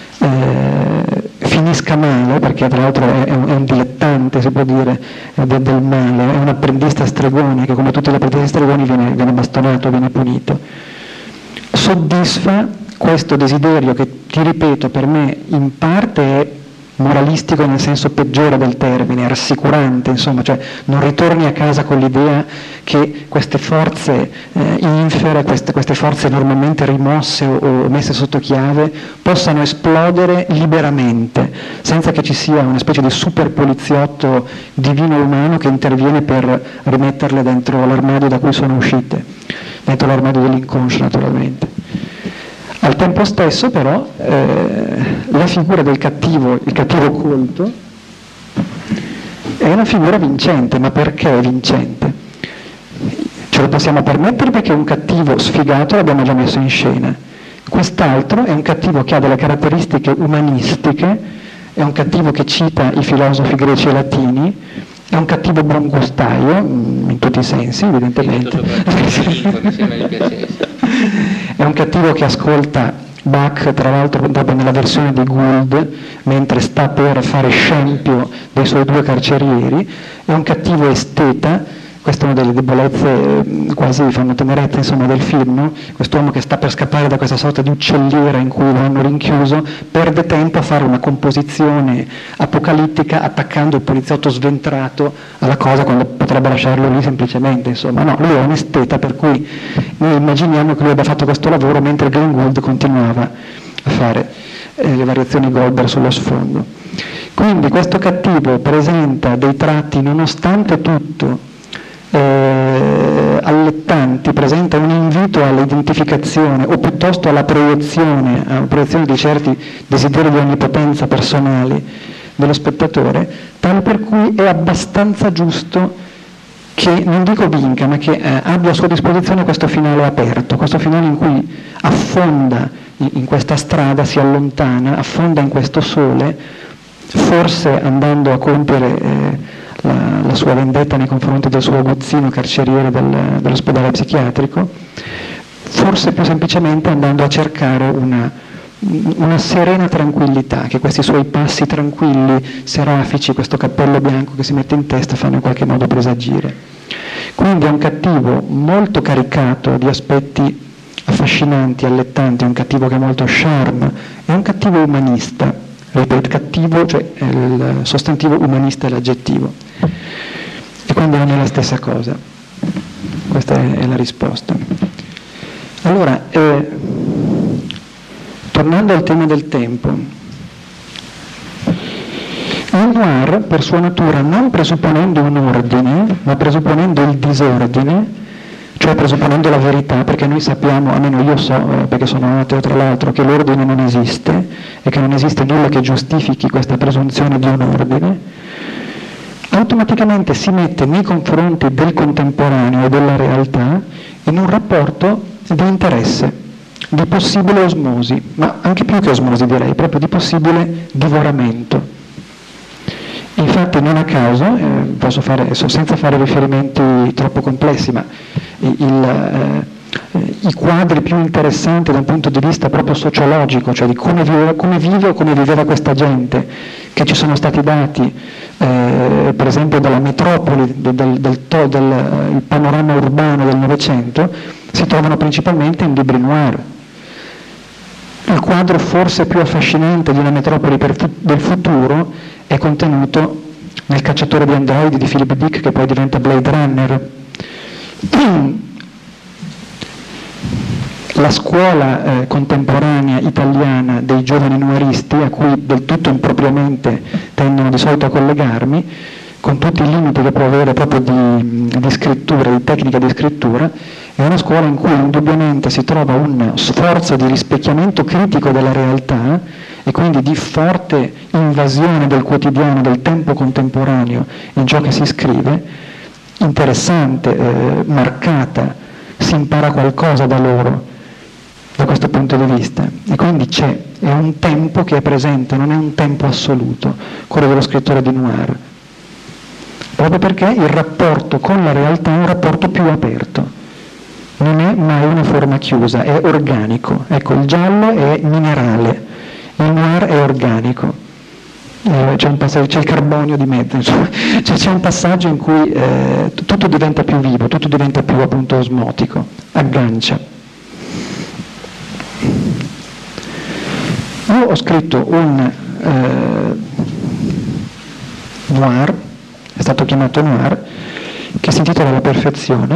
eh, finisca male, perché tra l'altro è, è, un, è un dilettante, si può dire, del, del male, è un apprendista stregone che come tutti gli apprendisti stregoni viene, viene bastonato, viene punito, soddisfa questo desiderio che, ti ripeto, per me in parte è moralistico nel senso peggiore del termine, rassicurante, insomma, cioè non ritorni a casa con l'idea che queste forze eh, infere, queste, queste forze normalmente rimosse o, o messe sotto chiave possano esplodere liberamente, senza che ci sia una specie di super poliziotto divino umano che interviene per rimetterle dentro l'armadio da cui sono uscite, dentro l'armadio dell'inconscio naturalmente. Al tempo stesso però eh, la figura del cattivo, il cattivo colto, è una figura vincente, ma perché è vincente? Ce lo possiamo permettere perché un cattivo sfigato l'abbiamo già messo in scena. Quest'altro è un cattivo che ha delle caratteristiche umanistiche, è un cattivo che cita i filosofi greci e latini, è un cattivo buongustaio, in tutti i sensi, evidentemente. È un cattivo che ascolta Bach, tra l'altro proprio nella versione di Gould, mentre sta per fare scempio dei suoi due carcerieri. È un cattivo esteta. Questa è una delle debolezze, quasi fanno tenerezza insomma del film, no? Quest'uomo che sta per scappare da questa sorta di uccelliera in cui lo hanno rinchiuso, perde tempo a fare una composizione apocalittica attaccando il poliziotto sventrato alla cosa quando potrebbe lasciarlo lì semplicemente, insomma. No, lui è un esteta, per cui noi immaginiamo che lui abbia fatto questo lavoro mentre Glenn Gould continuava a fare eh, le variazioni Goldberg sullo sfondo. Quindi questo cattivo presenta dei tratti, nonostante tutto, Eh, allettanti, presenta un invito all'identificazione o piuttosto alla proiezione, alla proiezione di certi desideri di onnipotenza personali dello spettatore, tale per cui è abbastanza giusto che, non dico vinca, ma che eh, abbia a sua disposizione questo finale aperto, questo finale in cui affonda in, in questa strada, si allontana, affonda in questo sole, forse andando a compiere eh, La, la sua vendetta nei confronti del suo aguzzino carceriere del, dell'ospedale psichiatrico, forse più semplicemente andando a cercare una, una serena tranquillità, che questi suoi passi tranquilli, serafici, questo cappello bianco che si mette in testa fanno in qualche modo presagire. Quindi è un cattivo molto caricato di aspetti affascinanti, allettanti, è un cattivo che ha molto charme, è un cattivo umanista. Ripeto, cattivo, cioè il sostantivo umanista è l'aggettivo. E quindi non è la stessa cosa. Questa è, è la risposta. Allora, eh, tornando al tema del tempo, il noir, per sua natura, non presupponendo un ordine, ma presupponendo il disordine, cioè presupponendo la verità, perché noi sappiamo, almeno io so, eh, perché sono ateo tra l'altro, che l'ordine non esiste e che non esiste nulla che giustifichi questa presunzione di un ordine, automaticamente si mette nei confronti del contemporaneo e della realtà in un rapporto di interesse, di possibile osmosi, ma anche più che osmosi direi, proprio di possibile divoramento. Infatti non a caso, eh, posso fare, senza fare riferimenti troppo complessi, ma il, eh, i quadri più interessanti da un punto di vista proprio sociologico, cioè di come vive, come vive o come viveva questa gente, che ci sono stati dati eh, per esempio dalla metropoli, del, del, del, del panorama urbano del Novecento, si trovano principalmente in libri noir. Il quadro forse più affascinante di una metropoli per, del futuro è contenuto nel Cacciatore di androidi di Philip Dick, che poi diventa Blade Runner. La scuola eh, contemporanea italiana dei giovani noiristi, a cui del tutto impropriamente tendono di solito a collegarmi, con tutti i limiti che può avere proprio di, di scrittura, di tecnica di scrittura, è una scuola in cui indubbiamente si trova uno sforzo di rispecchiamento critico della realtà e quindi di forte invasione del quotidiano, del tempo contemporaneo in ciò che si scrive, interessante, eh, marcata, si impara qualcosa da loro da questo punto di vista, e quindi c'è, è un tempo che è presente, non è un tempo assoluto, quello dello scrittore di noir, proprio perché il rapporto con la realtà è un rapporto più aperto, non è mai una forma chiusa, è organico. Ecco, il giallo è minerale, il noir è organico, eh, c'è, un passaggio, c'è il carbonio di mezzo, insomma, cioè, c'è un passaggio in cui eh, tutto diventa più vivo, tutto diventa più appunto osmotico, aggancia. Io ho scritto un eh, noir, è stato chiamato noir, che si intitola La perfezione,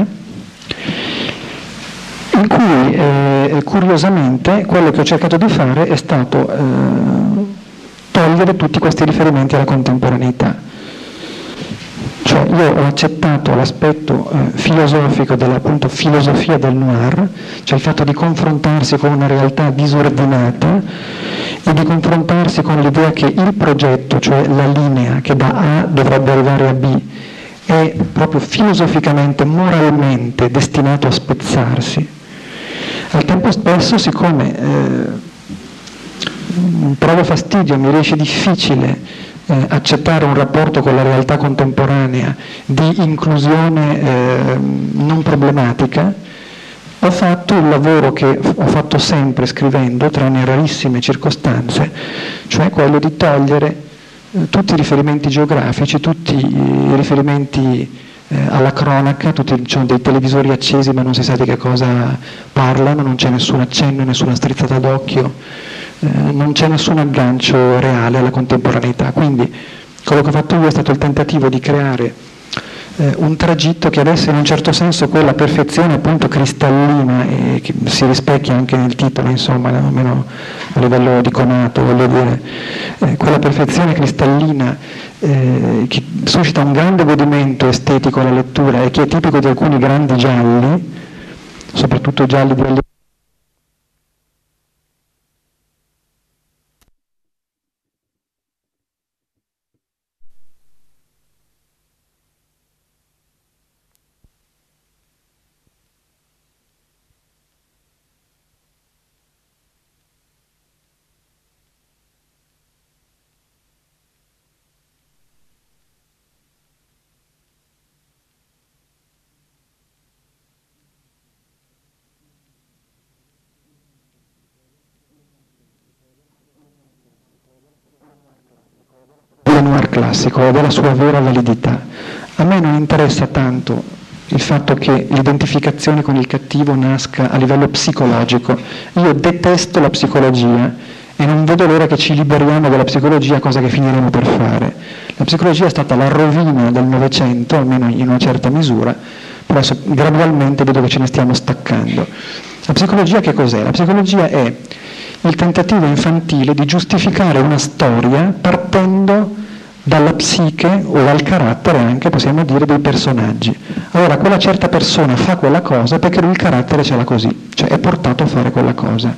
in cui eh, curiosamente quello che ho cercato di fare è stato eh, togliere tutti questi riferimenti alla contemporaneità. Cioè io ho accettato l'aspetto eh, filosofico della appunto filosofia del noir, cioè il fatto di confrontarsi con una realtà disordinata e di confrontarsi con l'idea che il progetto, cioè la linea che da A dovrebbe arrivare a B, è proprio filosoficamente, moralmente destinato a spezzarsi, Al tempo stesso, siccome eh, provo fastidio, mi riesce difficile eh, accettare un rapporto con la realtà contemporanea di inclusione eh, non problematica, ho fatto il lavoro che ho fatto sempre scrivendo, tranne rarissime circostanze, cioè quello di togliere eh, tutti i riferimenti geografici, tutti i riferimenti eh, alla cronaca, tutti, ci sono dei televisori accesi ma non si sa di che cosa parlano, non c'è nessun accenno, nessuna strizzata d'occhio, eh, non c'è nessun aggancio reale alla contemporaneità. Quindi quello che ho fatto io è stato il tentativo di creare eh, un tragitto che avesse in un certo senso quella perfezione appunto cristallina e che si rispecchia anche nel titolo, insomma, almeno a livello di conato, voglio dire, eh, quella perfezione cristallina eh, che suscita un grande godimento estetico alla lettura e che è tipico di alcuni grandi gialli, soprattutto i gialli di noir classico ed è la sua vera validità. A me non interessa tanto il fatto che l'identificazione con il cattivo nasca a livello psicologico. Io detesto la psicologia e non vedo l'ora che ci liberiamo dalla psicologia, cosa che finiremo per fare. La psicologia è stata la rovina del Novecento, almeno in una certa misura, però adesso gradualmente vedo che ce ne stiamo staccando. La psicologia che cos'è? La psicologia è il tentativo infantile di giustificare una storia partendo dalla psiche o dal carattere anche, possiamo dire, dei personaggi. Allora quella certa persona fa quella cosa perché lui il carattere ce l'ha così, cioè è portato a fare quella cosa.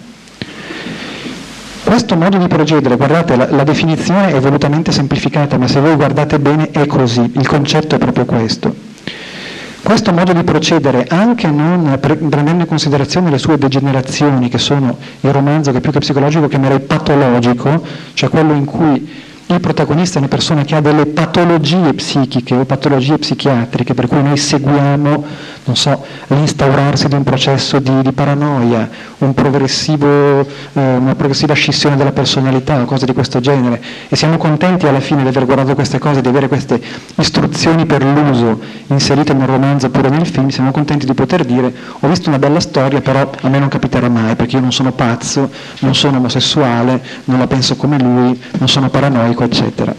Questo modo di procedere, guardate, la, la definizione è volutamente semplificata, ma se voi guardate bene è così, il concetto è proprio questo. Questo modo di procedere, anche non pre- prendendo in considerazione le sue degenerazioni, che sono il romanzo che più che psicologico chiamerei patologico, cioè quello in cui il protagonista è una persona che ha delle patologie psichiche o patologie psichiatriche, per cui noi seguiamo, non so, l'instaurarsi di un processo di, di paranoia, un progressivo, eh, una progressiva scissione della personalità o cose di questo genere, e siamo contenti alla fine di aver guardato queste cose, di avere queste istruzioni per l'uso inserite nel romanzo oppure nel film, siamo contenti di poter dire ho visto una bella storia, però a me non capiterà mai, perché io non sono pazzo, non sono omosessuale, non la penso come lui, non sono paranoico, eccetera.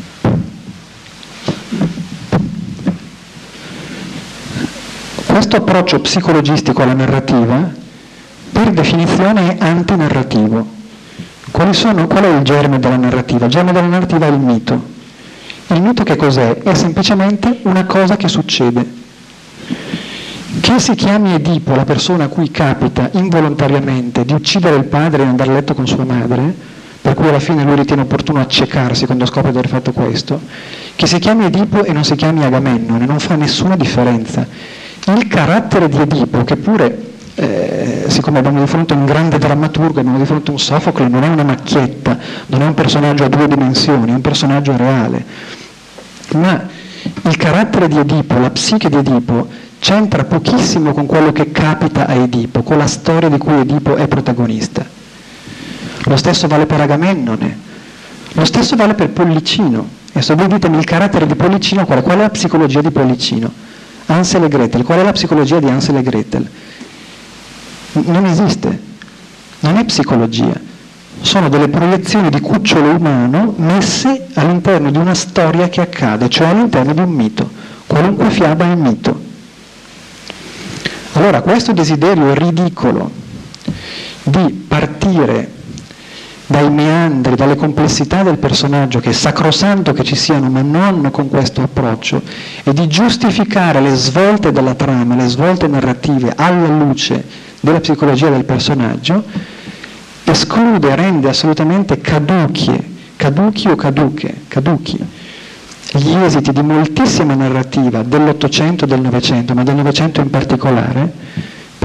Questo approccio psicologistico alla narrativa per definizione è antinarrativo. Quali sono, qual è il germe della narrativa? Il germe della narrativa è il mito. Il mito che cos'è? È semplicemente una cosa che succede. Che si chiami Edipo, la persona a cui capita involontariamente di uccidere il padre e andare a letto con sua madre, per cui alla fine lui ritiene opportuno accecarsi quando scopre di aver fatto questo, che si chiami Edipo e non si chiami Agamennone, non fa nessuna differenza. Il carattere di Edipo, che pure, eh, siccome abbiamo di fronte a un grande drammaturgo, abbiamo di fronte a un Sofocle, non è una macchietta, non è un personaggio a due dimensioni, è un personaggio reale. Ma il carattere di Edipo, la psiche di Edipo, c'entra pochissimo con quello che capita a Edipo, con la storia di cui Edipo è protagonista. Lo stesso vale per Agamennone, lo stesso vale per Pollicino. Adesso voi ditemi il carattere di Pollicino, qual è, qual è la psicologia di Pollicino? Hansel e Gretel, qual è la psicologia di Hansel e Gretel? Non esiste, non è psicologia, sono delle proiezioni di cucciolo umano messe all'interno di una storia che accade, cioè all'interno di un mito, qualunque fiaba è un mito. Allora questo desiderio ridicolo di partire dai meandri, dalle complessità del personaggio, che è sacrosanto che ci siano, ma non con questo approccio, e di giustificare le svolte della trama, le svolte narrative alla luce della psicologia del personaggio, esclude, rende assolutamente caduchie, caduchi o caduche, caduchi, gli esiti di moltissima narrativa dell'Ottocento e del Novecento, ma del Novecento in particolare,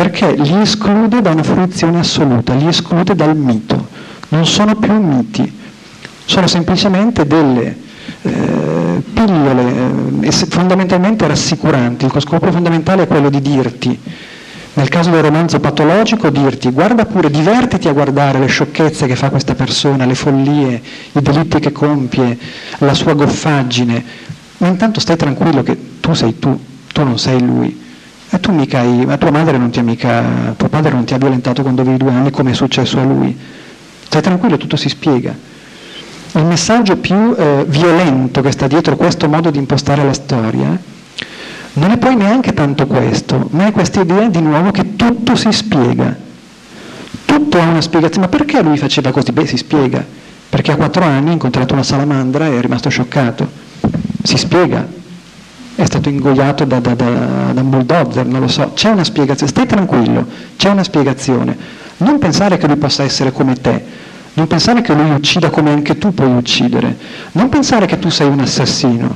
perché li esclude da una fruizione assoluta, li esclude dal mito. Non sono più miti, sono semplicemente delle eh, pillole eh, fondamentalmente rassicuranti. Il scopo fondamentale è quello di dirti, nel caso del romanzo patologico, dirti guarda pure, divertiti a guardare le sciocchezze che fa questa persona, le follie, i delitti che compie, la sua goffaggine, ma intanto stai tranquillo che tu sei tu, tu non sei lui. E tu mica hai, ma tua madre non ti ha mica, tuo padre non ti ha violentato quando avevi due anni come è successo a lui. Stai tranquillo, tutto si spiega. Il messaggio più eh, violento che sta dietro questo modo di impostare la storia non è poi neanche tanto questo, ma è questa idea di nuovo che tutto si spiega. Tutto ha una spiegazione. Ma perché lui faceva così? Beh, si spiega. Perché a quattro anni ha incontrato una salamandra e è rimasto scioccato. Si spiega. È stato ingoiato da, da, da, da un bulldozer, non lo so. C'è una spiegazione. Stai tranquillo, c'è una spiegazione. Non pensare che lui possa essere come te. Non pensare che lui uccida come anche tu puoi uccidere. Non pensare che tu sei un assassino.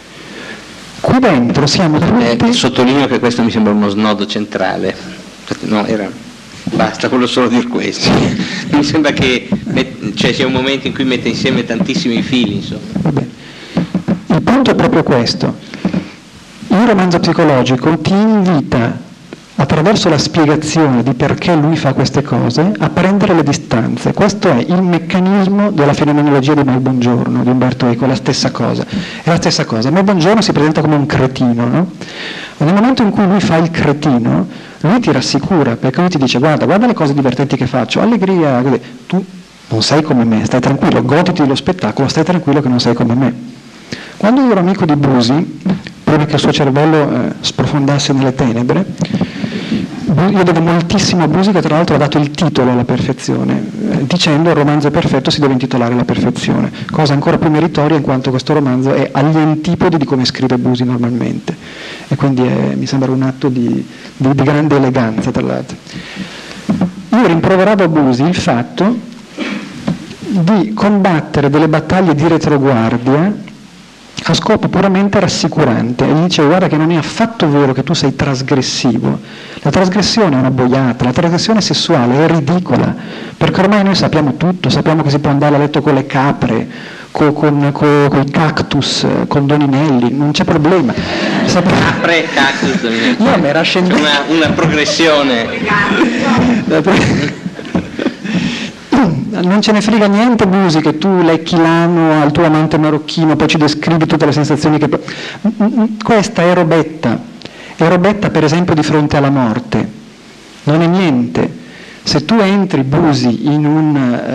Qui dentro siamo tutti... Eh, sottolineo che questo mi sembra uno snodo centrale. No, era... Basta, quello solo dir questo. Mi sembra che cioè, sia un momento in cui mette insieme tantissimi fili, insomma. Vabbè. Il punto è proprio questo. Il romanzo psicologico ti invita, attraverso la spiegazione di perché lui fa queste cose, a prendere le distanze. Questo è il meccanismo della fenomenologia di Malbongiorno, di Umberto Eco, la stessa cosa. È la stessa cosa. Malbongiorno si presenta come un cretino, no? Ma nel momento in cui lui fa il cretino, lui ti rassicura, perché lui ti dice guarda, guarda le cose divertenti che faccio, allegria, tu non sei come me, stai tranquillo, goditi dello spettacolo, stai tranquillo che non sei come me. Quando io ero amico di Busi, prima che il suo cervello eh, sprofondasse nelle tenebre, io devo moltissimo a Busi, che tra l'altro ha dato il titolo alla perfezione, eh, dicendo il romanzo perfetto si deve intitolare La perfezione, cosa ancora più meritoria in quanto questo romanzo è agli antipodi di come scrive Busi normalmente, e quindi è, mi sembra un atto di, di, di grande eleganza tra l'altro. Io rimproveravo a Busi il fatto di combattere delle battaglie di retroguardia a scopo puramente rassicurante, e gli dice guarda che non è affatto vero che tu sei trasgressivo, la trasgressione è una boiata, la trasgressione sessuale è ridicola, perché ormai noi sappiamo tutto, sappiamo che si può andare a letto con le capre, con, con, con, con i cactus, con Doninelli, non c'è problema. Sappiamo... Capre, cactus, Doninelli. No, ma era scendente. Una, una progressione. Non ce ne frega niente Busi che tu lecchi l'ano al tuo amante marocchino, poi ci descrivi tutte le sensazioni che... Questa è robetta, è robetta per esempio di fronte alla morte, non è niente. Se tu entri Busi in un,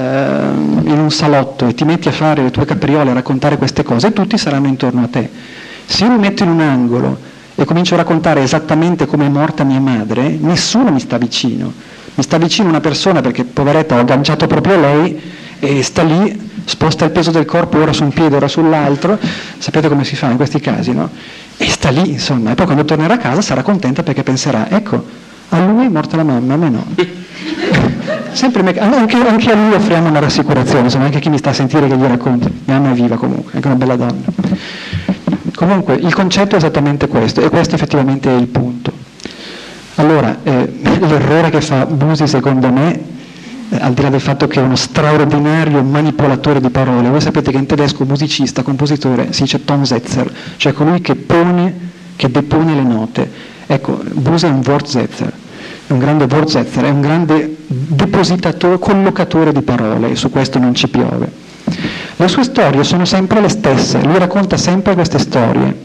uh, in un salotto e ti metti a fare le tue capriole, a raccontare queste cose, tutti saranno intorno a te. Se io mi metto in un angolo e comincio a raccontare esattamente come è morta mia madre, nessuno mi sta vicino. Mi sta vicino una persona perché poveretta ho agganciato proprio lei e sta lì, sposta il peso del corpo ora su un piede ora sull'altro, sapete come si fa in questi casi, no? E sta lì insomma, e poi quando tornerà a casa sarà contenta perché penserà ecco, a lui è morta la mamma, a me no. Sempre me... anche, anche a lui offriamo una rassicurazione, insomma anche chi mi sta a sentire che gli racconti, mia mamma è viva comunque, è anche una bella donna. Comunque il concetto è esattamente questo e questo effettivamente è il punto. Allora, eh, l'errore che fa Busi secondo me, eh, al di là del fatto che è uno straordinario manipolatore di parole, voi sapete che in tedesco musicista, compositore, si dice Tonsetzer, cioè colui che pone, che depone le note. Ecco, Busi è un Wortsetzer, è un grande Wortsetzer, è un grande depositatore, collocatore di parole, e su questo non ci piove. Le sue storie sono sempre le stesse, lui racconta sempre queste storie.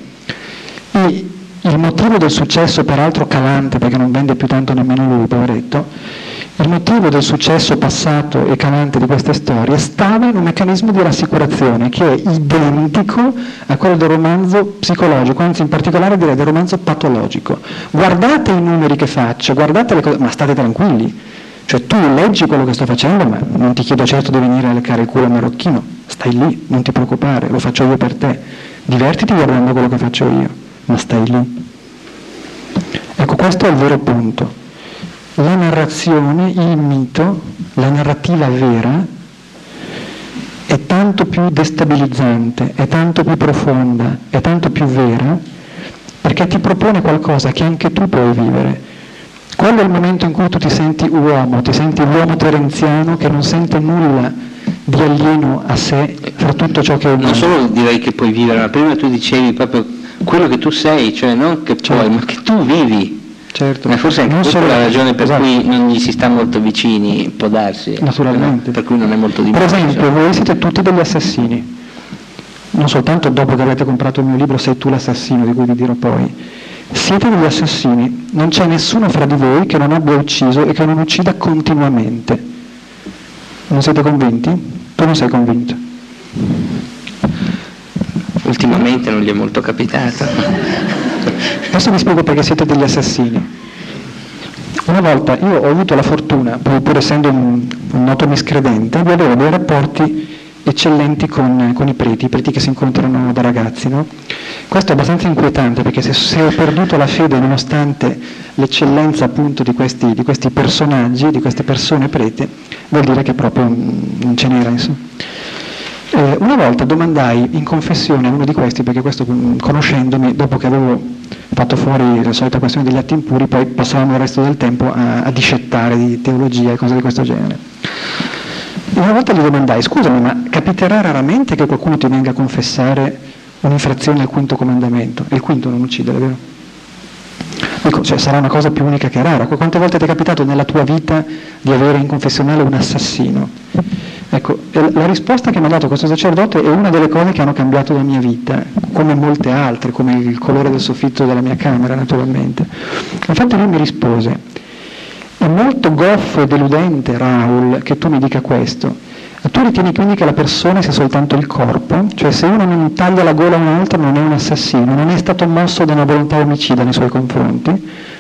E il motivo del successo, peraltro calante, perché non vende più tanto nemmeno lui, poveretto, il motivo del successo passato e calante di queste storie stava in un meccanismo di rassicurazione che è identico a quello del romanzo psicologico, anzi in particolare direi del romanzo patologico. Guardate i numeri che faccio, guardate le cose, ma state tranquilli. Cioè tu leggi quello che sto facendo, ma non ti chiedo certo di venire a leccare il culo al marocchino, stai lì, non ti preoccupare, lo faccio io per te. Divertiti guardando quello che faccio io. Ma stai lì. Ecco, questo è il vero punto. La narrazione, il mito, la narrativa vera è tanto più destabilizzante, è tanto più profonda, è tanto più vera, perché ti propone qualcosa che anche tu puoi vivere. Quello è il momento in cui tu ti senti uomo, ti senti l'uomo terenziano che non sente nulla di alieno a sé fra tutto ciò che è umano. Non solo direi che puoi vivere, ma prima tu dicevi proprio quello che tu sei, cioè non che certo. puoi, ma che tu vivi. Certo. Ma forse anche questa è la ragione per esatto. cui non gli si sta molto vicini, può darsi. Naturalmente. Per cui non è molto diverso. Per esempio, voi siete tutti degli assassini. Non soltanto dopo che avete comprato il mio libro sei tu l'assassino, di cui vi dirò poi. Siete degli assassini, non c'è nessuno fra di voi che non abbia ucciso e che non uccida continuamente. Non siete convinti? Tu non sei convinto. Ultimamente non gli è molto capitato. Adesso vi spiego perché siete degli assassini. Una volta io ho avuto la fortuna, pur essendo un, un noto miscredente, di avere dei rapporti eccellenti con, con i preti, i preti che si incontrano da ragazzi, no? Questo è abbastanza inquietante perché se, se ho perduto la fede nonostante l'eccellenza appunto di questi, di questi personaggi, di queste persone prete, vuol dire che proprio non ce n'era, insomma. Eh, una volta domandai in confessione a uno di questi, perché questo conoscendomi, dopo che avevo fatto fuori la solita questione degli atti impuri, poi passavamo il resto del tempo a, a discettare di teologia e cose di questo genere. Una volta gli domandai, scusami, ma capiterà raramente che qualcuno ti venga a confessare un'infrazione al quinto comandamento? E il quinto non uccidere, vero? Dico, cioè, sarà una cosa più unica che rara. Quante volte ti è capitato nella tua vita di avere in confessionale un assassino? Ecco, la risposta che mi ha dato questo sacerdote è una delle cose che hanno cambiato la mia vita, come molte altre, come il colore del soffitto della mia camera, naturalmente. Infatti lui mi rispose: è molto goffo e deludente, Raul, che tu mi dica questo. Tu ritieni quindi che la persona sia soltanto il corpo? Cioè se uno non taglia la gola a un altro non è un assassino, non è stato mosso da una volontà omicida nei suoi confronti?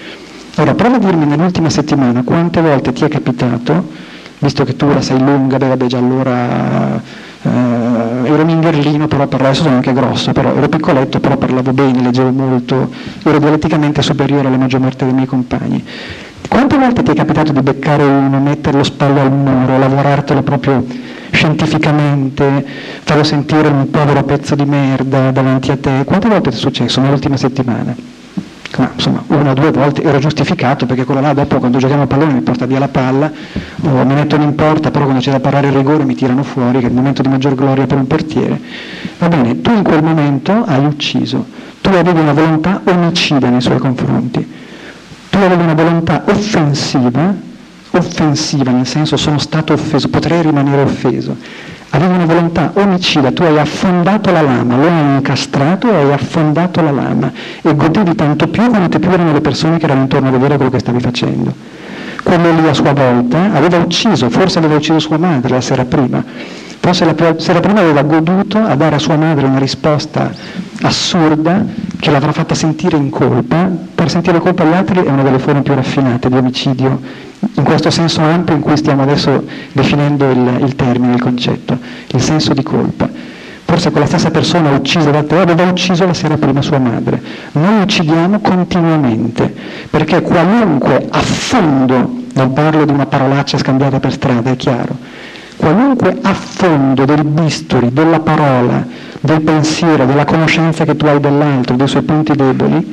Ora, prova a dirmi nell'ultima settimana quante volte ti è capitato, visto che tu ora sei lunga, beh vabbè già allora eh, ero mingherlino, però per adesso sono anche grosso, però ero piccoletto, però parlavo bene, leggevo molto, ero dialetticamente superiore alla maggior parte dei miei compagni. Quante volte ti è capitato di beccare uno, metterlo spalle al muro, lavorartelo proprio scientificamente, farlo sentire un povero pezzo di merda davanti a te? Quante volte ti è successo nell'ultima settimana? Ma, insomma, una o due volte ero giustificato perché quello là dopo quando giochiamo a pallone mi porta via la palla o mi mettono in porta, però quando c'è da parare il rigore mi tirano fuori, che è il momento di maggior gloria per un portiere. Va bene, tu in quel momento hai ucciso, tu avevi una volontà omicida nei suoi confronti. Tu avevi una volontà offensiva, offensiva nel senso sono stato offeso, potrei rimanere offeso. Avevi una volontà omicida, tu hai affondato la lama, lo hai incastrato e hai affondato la lama e godevi tanto più quanto più erano le persone che erano intorno a vedere quello che stavi facendo. Quello lì a sua volta aveva ucciso, forse aveva ucciso sua madre la sera prima, forse la sera prima aveva goduto a dare a sua madre una risposta assurda che l'avrà fatta sentire in colpa. Per sentire colpa agli altri è una delle forme più raffinate di omicidio, in questo senso ampio in cui stiamo adesso definendo il, il termine, il concetto, il senso di colpa. Forse quella stessa persona uccisa da te aveva ucciso la sera prima sua madre. Noi uccidiamo continuamente, perché qualunque affondo, non parlo di una parolaccia scambiata per strada, è chiaro, qualunque affondo del bisturi, della parola, del pensiero, della conoscenza che tu hai dell'altro, dei suoi punti deboli,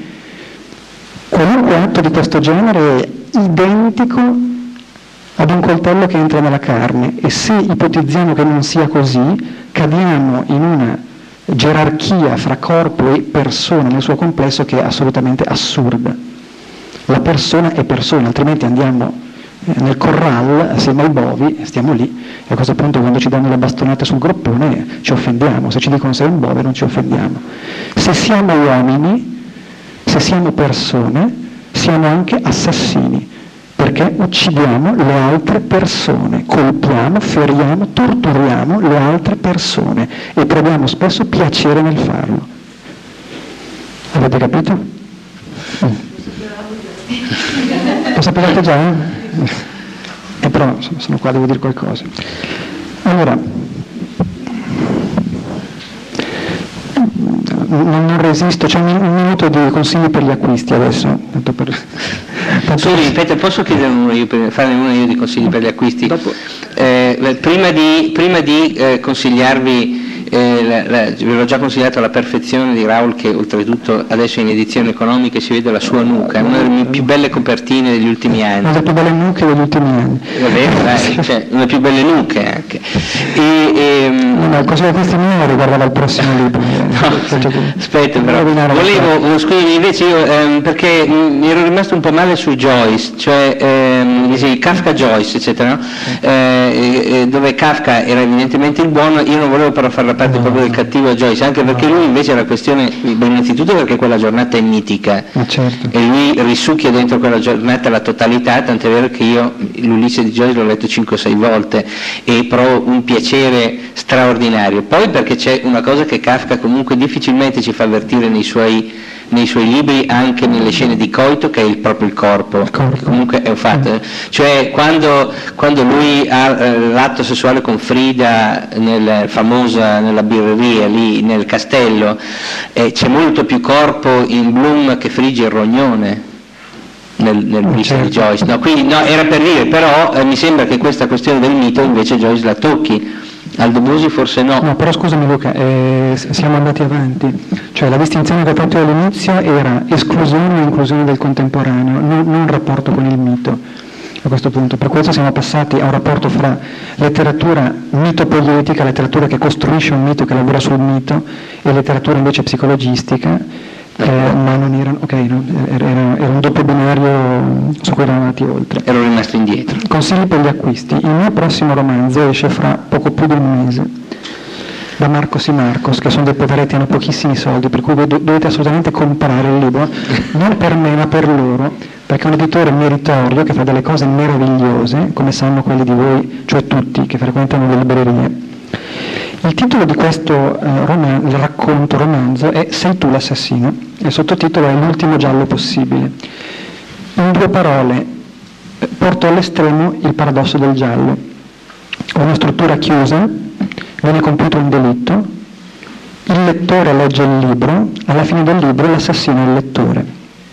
qualunque atto di questo genere è identico ad un coltello che entra nella carne, e se ipotizziamo che non sia così, cadiamo in una gerarchia fra corpo e persona nel suo complesso che è assolutamente assurda. La persona è persona, altrimenti andiamo nel corral assieme ai bovi, stiamo lì, e a questo punto quando ci danno le bastonate sul groppone ci offendiamo, se ci dicono sei un bove non ci offendiamo. Se siamo uomini, se siamo persone, siamo anche assassini, perché uccidiamo le altre persone, colpiamo, feriamo, torturiamo le altre persone e proviamo spesso piacere nel farlo. Avete capito? Mm. Lo sapevate già? Eh? E però insomma, sono qua, devo dire qualcosa. Allora, non, non resisto, c'è un, un minuto di consigli per gli acquisti adesso. Tanto per, tanto Scusi, ripeto, posso chiedere uno io per, fare uno io di consigli per gli acquisti? Dopo. Eh, prima di, prima di eh, consigliarvi eh, la, la, ve l'ho già consigliato La perfezione di Raoul, che oltretutto adesso è in edizione economica e si vede la sua nuca, è una delle più belle copertine degli ultimi anni. Una delle più belle nuche degli ultimi anni. È vero, dai, cioè, una delle più belle nuche anche. E, e, no, no, cosa questi miei riguardava il prossimo libro. No, aspetta, però volevo, scusi, invece io, ehm, perché mi ero rimasto un po' male su Joyce, cioè ehm, sì, Kafka Joyce, eccetera, no? eh, dove Kafka era evidentemente il buono, io non volevo però fare la parte no, proprio del cattivo Joyce, anche perché lui invece la questione, beh, innanzitutto perché quella giornata è mitica, certo. E lui risucchia dentro quella giornata la totalità, tant'è vero che io l'Ulisse di Joyce l'ho letto cinque o sei volte e provo un piacere straordinario. Poi perché c'è una cosa che Kafka comunque difficilmente ci fa avvertire nei suoi, nei suoi libri, anche nelle scene di coito, che è il, proprio il corpo, il corpo. Comunque è un fatto, mm. Cioè quando, quando lui ha eh, l'atto sessuale con Frida nel famosa, nella birreria lì nel castello, eh, c'è molto più corpo in Bloom che frigge il rognone nel, nel mito certo. di Joyce, no, quindi no, era per dire, però eh, mi sembra che questa questione del mito invece Joyce la tocchi. Aldo Busi forse no. No, però scusami Luca, eh, siamo andati avanti, cioè la distinzione che ho fatto all'inizio era esclusione e inclusione del contemporaneo, non, non rapporto con il mito a questo punto, per questo siamo passati a un rapporto fra letteratura mitopoietica, letteratura che costruisce un mito, che lavora sul mito, e letteratura invece psicologistica. Eh, ma non erano, ok, no, era, era un doppio binario su cui erano andati oltre. Ero rimasto indietro. Consigli per gli acquisti. Il mio prossimo romanzo esce fra poco più di un mese, da Marcos y Marcos, che sono dei poveretti, hanno pochissimi soldi, per cui voi dovete assolutamente comprare il libro, non per me ma per loro, perché è un editore meritorio che fa delle cose meravigliose, come sanno quelli di voi, cioè tutti che frequentano le librerie. Il titolo di questo uh, roman- racconto, romanzo è Sei tu l'assassino, e il sottotitolo è L'ultimo giallo possibile. In due parole, porto all'estremo il paradosso del giallo. Una struttura chiusa, viene compiuto un delitto, il lettore legge il libro, alla fine del libro l'assassino è il lettore.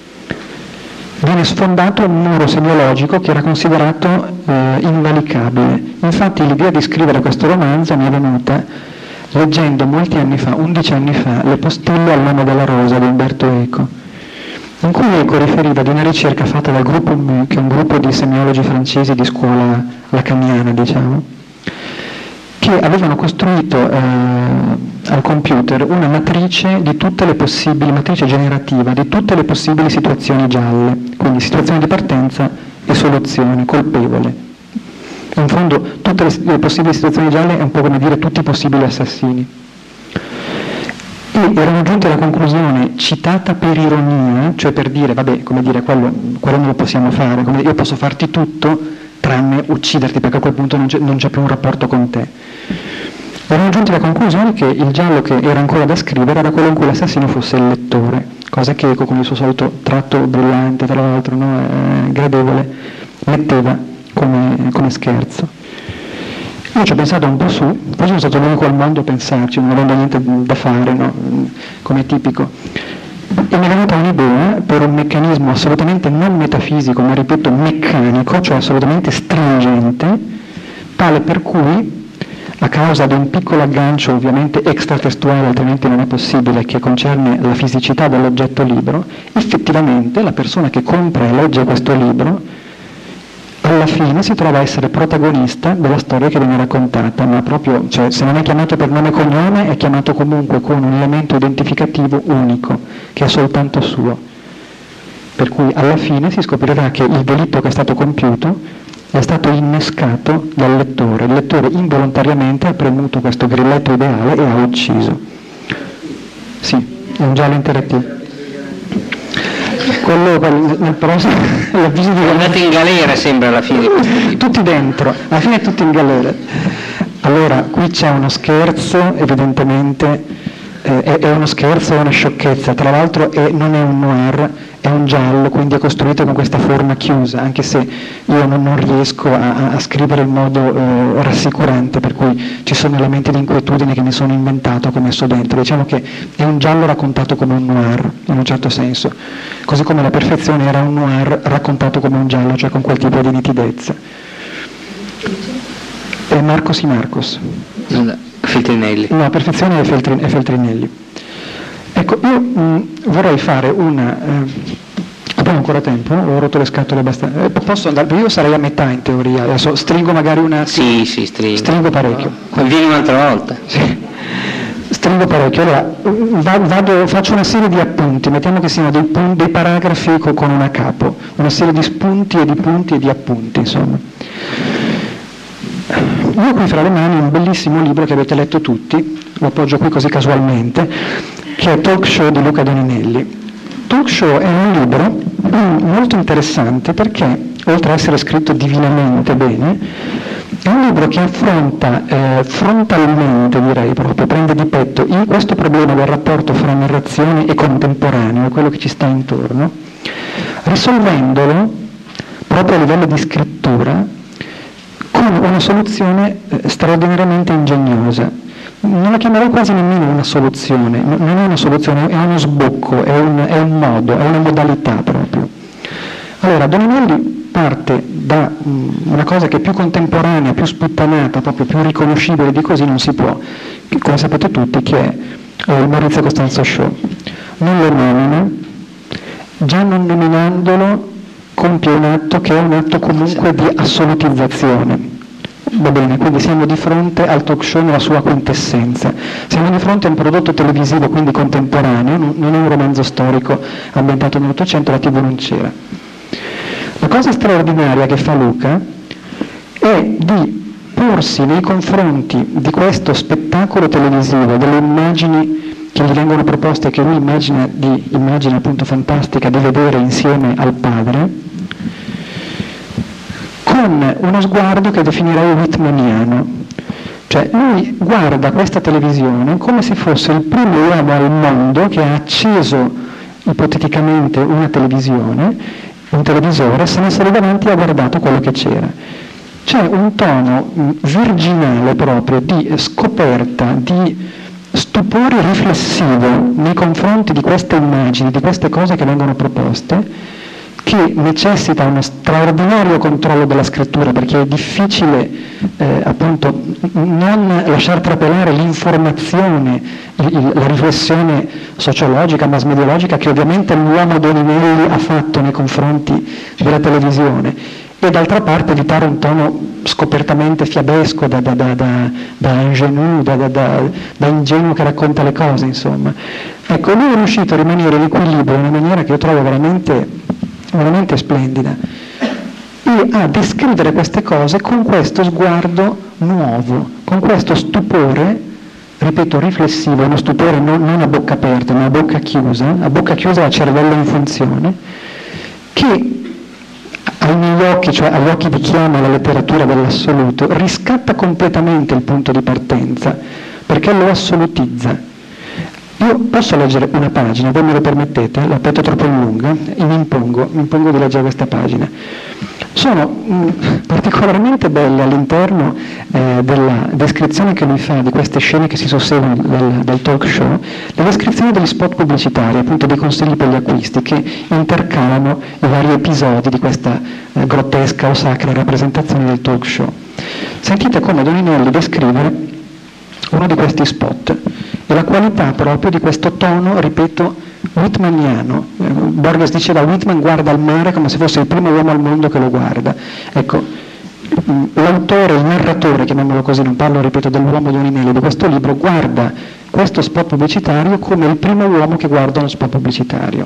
Viene sfondato un muro semiologico che era considerato eh, invalicabile. Infatti l'idea di scrivere questo romanzo mi è venuta leggendo molti anni fa, undici anni fa, Le postille al nome della rosa di Umberto Eco, in cui Eco riferiva di una ricerca fatta dal gruppo M U, che è un gruppo di semiologi francesi di scuola lacaniana, diciamo, che avevano costruito eh, al computer una matrice di tutte le possibili, matrice generativa di tutte le possibili situazioni gialle, quindi situazione di partenza e soluzione, colpevole. In fondo tutte le, le possibili situazioni gialle è un po' come dire tutti i possibili assassini. E erano giunti alla conclusione, citata per ironia, cioè per dire, vabbè, come dire, quello, quello non lo possiamo fare, come dire, io posso farti tutto, tranne ucciderti, perché a quel punto non c'è, non c'è più un rapporto con te. Erano giunti alla conclusione che il giallo che era ancora da scrivere era quello in cui l'assassino fosse il lettore, cosa che Eco, con il suo solito tratto brillante, tra l'altro, no, eh, gradevole, metteva come, come scherzo. Io ci ho pensato un po' su, poi sono stato l'unico al mondo a pensarci, non avendo niente da fare, no, come tipico. E mi è venuta un'idea per un meccanismo assolutamente non metafisico, ma ripeto meccanico, cioè assolutamente stringente, tale per cui, a causa di un piccolo aggancio ovviamente extratestuale, altrimenti non è possibile, che concerne la fisicità dell'oggetto libro, effettivamente la persona che compra e legge questo libro alla fine si trova a essere protagonista della storia che viene raccontata, ma proprio, cioè, se non è chiamato per nome e cognome, è chiamato comunque con un elemento identificativo unico, che è soltanto suo. Per cui alla fine si scoprirà che il delitto che è stato compiuto è stato innescato dal lettore. Il lettore involontariamente ha premuto questo grilletto ideale e ha ucciso. Sì, è un giallo interattivo. Quello nel prossimo l'avviso di andate in galera sembra alla fine, tutti dentro, alla fine tutti in galera. Allora qui c'è uno scherzo, evidentemente eh, è, è uno scherzo, è una sciocchezza, tra l'altro è, non è un noir, è un giallo, quindi è costruito con questa forma chiusa, anche se io non, non riesco a, a scrivere in modo eh, rassicurante, per cui ci sono elementi di inquietudine che mi sono inventato, che ho messo dentro. Diciamo che è un giallo raccontato come un noir, in un certo senso, così come La perfezione era un noir raccontato come un giallo, cioè con quel tipo di nitidezza. È Marcos y Marcos. Feltrinelli. No, Perfezione e, Feltrin- e Feltrinelli. Ecco, io mh, vorrei fare una... Eh, abbiamo ancora tempo? Ho rotto le scatole abbastanza. Eh, posso andare? Io sarei a metà in teoria, adesso stringo magari una... Sì, sì, stringo. Stringo parecchio. No. Vieni un'altra volta. Sì. Stringo parecchio. Allora, vado, faccio una serie di appunti, mettiamo che siano dei, punti, dei paragrafi con una capo, una serie di spunti e di punti e di appunti, insomma. Io ho qui fra le mani un bellissimo libro che avete letto tutti, lo appoggio qui così casualmente, che è Talk Show di Luca Doninelli. Talk Show è un libro molto interessante perché, oltre a essere scritto divinamente bene, è un libro che affronta eh, frontalmente, direi proprio, prende di petto in questo problema del rapporto fra narrazione e contemporaneo, quello che ci sta intorno, risolvendolo proprio a livello di scrittura con una soluzione eh, straordinariamente ingegnosa. Non la chiamerò quasi nemmeno una soluzione, non è una soluzione, è uno sbocco, è un, è un modo, è una modalità proprio. Allora, Doninelli parte da um, una cosa che è più contemporanea, più sputtanata, proprio più riconoscibile di così non si può, che, come sapete tutti, che è eh, il Maurizio Costanzo Show. Non lo nomina, già non nominandolo compie un atto che è un atto comunque di assolutizzazione. Va bene, quindi siamo di fronte al talk show nella sua quintessenza, siamo di fronte a un prodotto televisivo quindi contemporaneo, non è un romanzo storico ambientato nell'Ottocento, la tivù non c'era. La cosa straordinaria che fa Luca è di porsi nei confronti di questo spettacolo televisivo, delle immagini che gli vengono proposte, che lui immagina, di, immagina appunto fantastica di vedere insieme al padre, con uno sguardo che definirei whitmaniano. Cioè lui guarda questa televisione come se fosse il primo uomo al mondo che ha acceso ipoteticamente una televisione, un televisore, se ne è davanti e ha guardato quello che c'era. C'è un tono virginale proprio di scoperta, di stupore riflessivo nei confronti di queste immagini, di queste cose che vengono proposte, che necessita uno straordinario controllo della scrittura, perché è difficile eh, appunto non lasciar trapelare l'informazione, il, la riflessione sociologica, mass-mediologica che ovviamente l'uomo Doninelli ha fatto nei confronti della televisione, e d'altra parte evitare un tono scopertamente fiabesco da, da, da, da, da ingénu, da, da, da, da ingenuo che racconta le cose, insomma. Ecco, lui è riuscito a rimanere in equilibrio in una maniera che io trovo veramente veramente splendida, e a descrivere queste cose con questo sguardo nuovo, con questo stupore, ripeto, riflessivo, uno stupore non, non a bocca aperta, ma a bocca chiusa, a bocca chiusa a cervello in funzione, che ai miei occhi, cioè agli occhi di chi ama la letteratura dell'assoluto, riscatta completamente il punto di partenza, perché lo assolutizza. Io posso leggere una pagina, voi me lo permettete? La petto troppo lunga e mi impongo, mi impongo di leggere questa pagina. Sono mh, particolarmente belle all'interno eh, della descrizione che lui fa di queste scene che si susseguono dal, dal talk show, la descrizione degli spot pubblicitari, appunto dei consigli per gli acquisti, che intercalano i vari episodi di questa eh, grottesca o sacra rappresentazione del talk show. Sentite come Doninelli descrive uno di questi spot e la qualità proprio di questo tono, ripeto, whitmaniano. Eh, Borges diceva Whitman guarda al mare come se fosse il primo uomo al mondo che lo guarda. Ecco, l'autore, il narratore, chiamiamolo così, non parlo, ripeto, dell'uomo Doninelli, di questo libro, guarda questo spot pubblicitario come il primo uomo che guarda uno spot pubblicitario.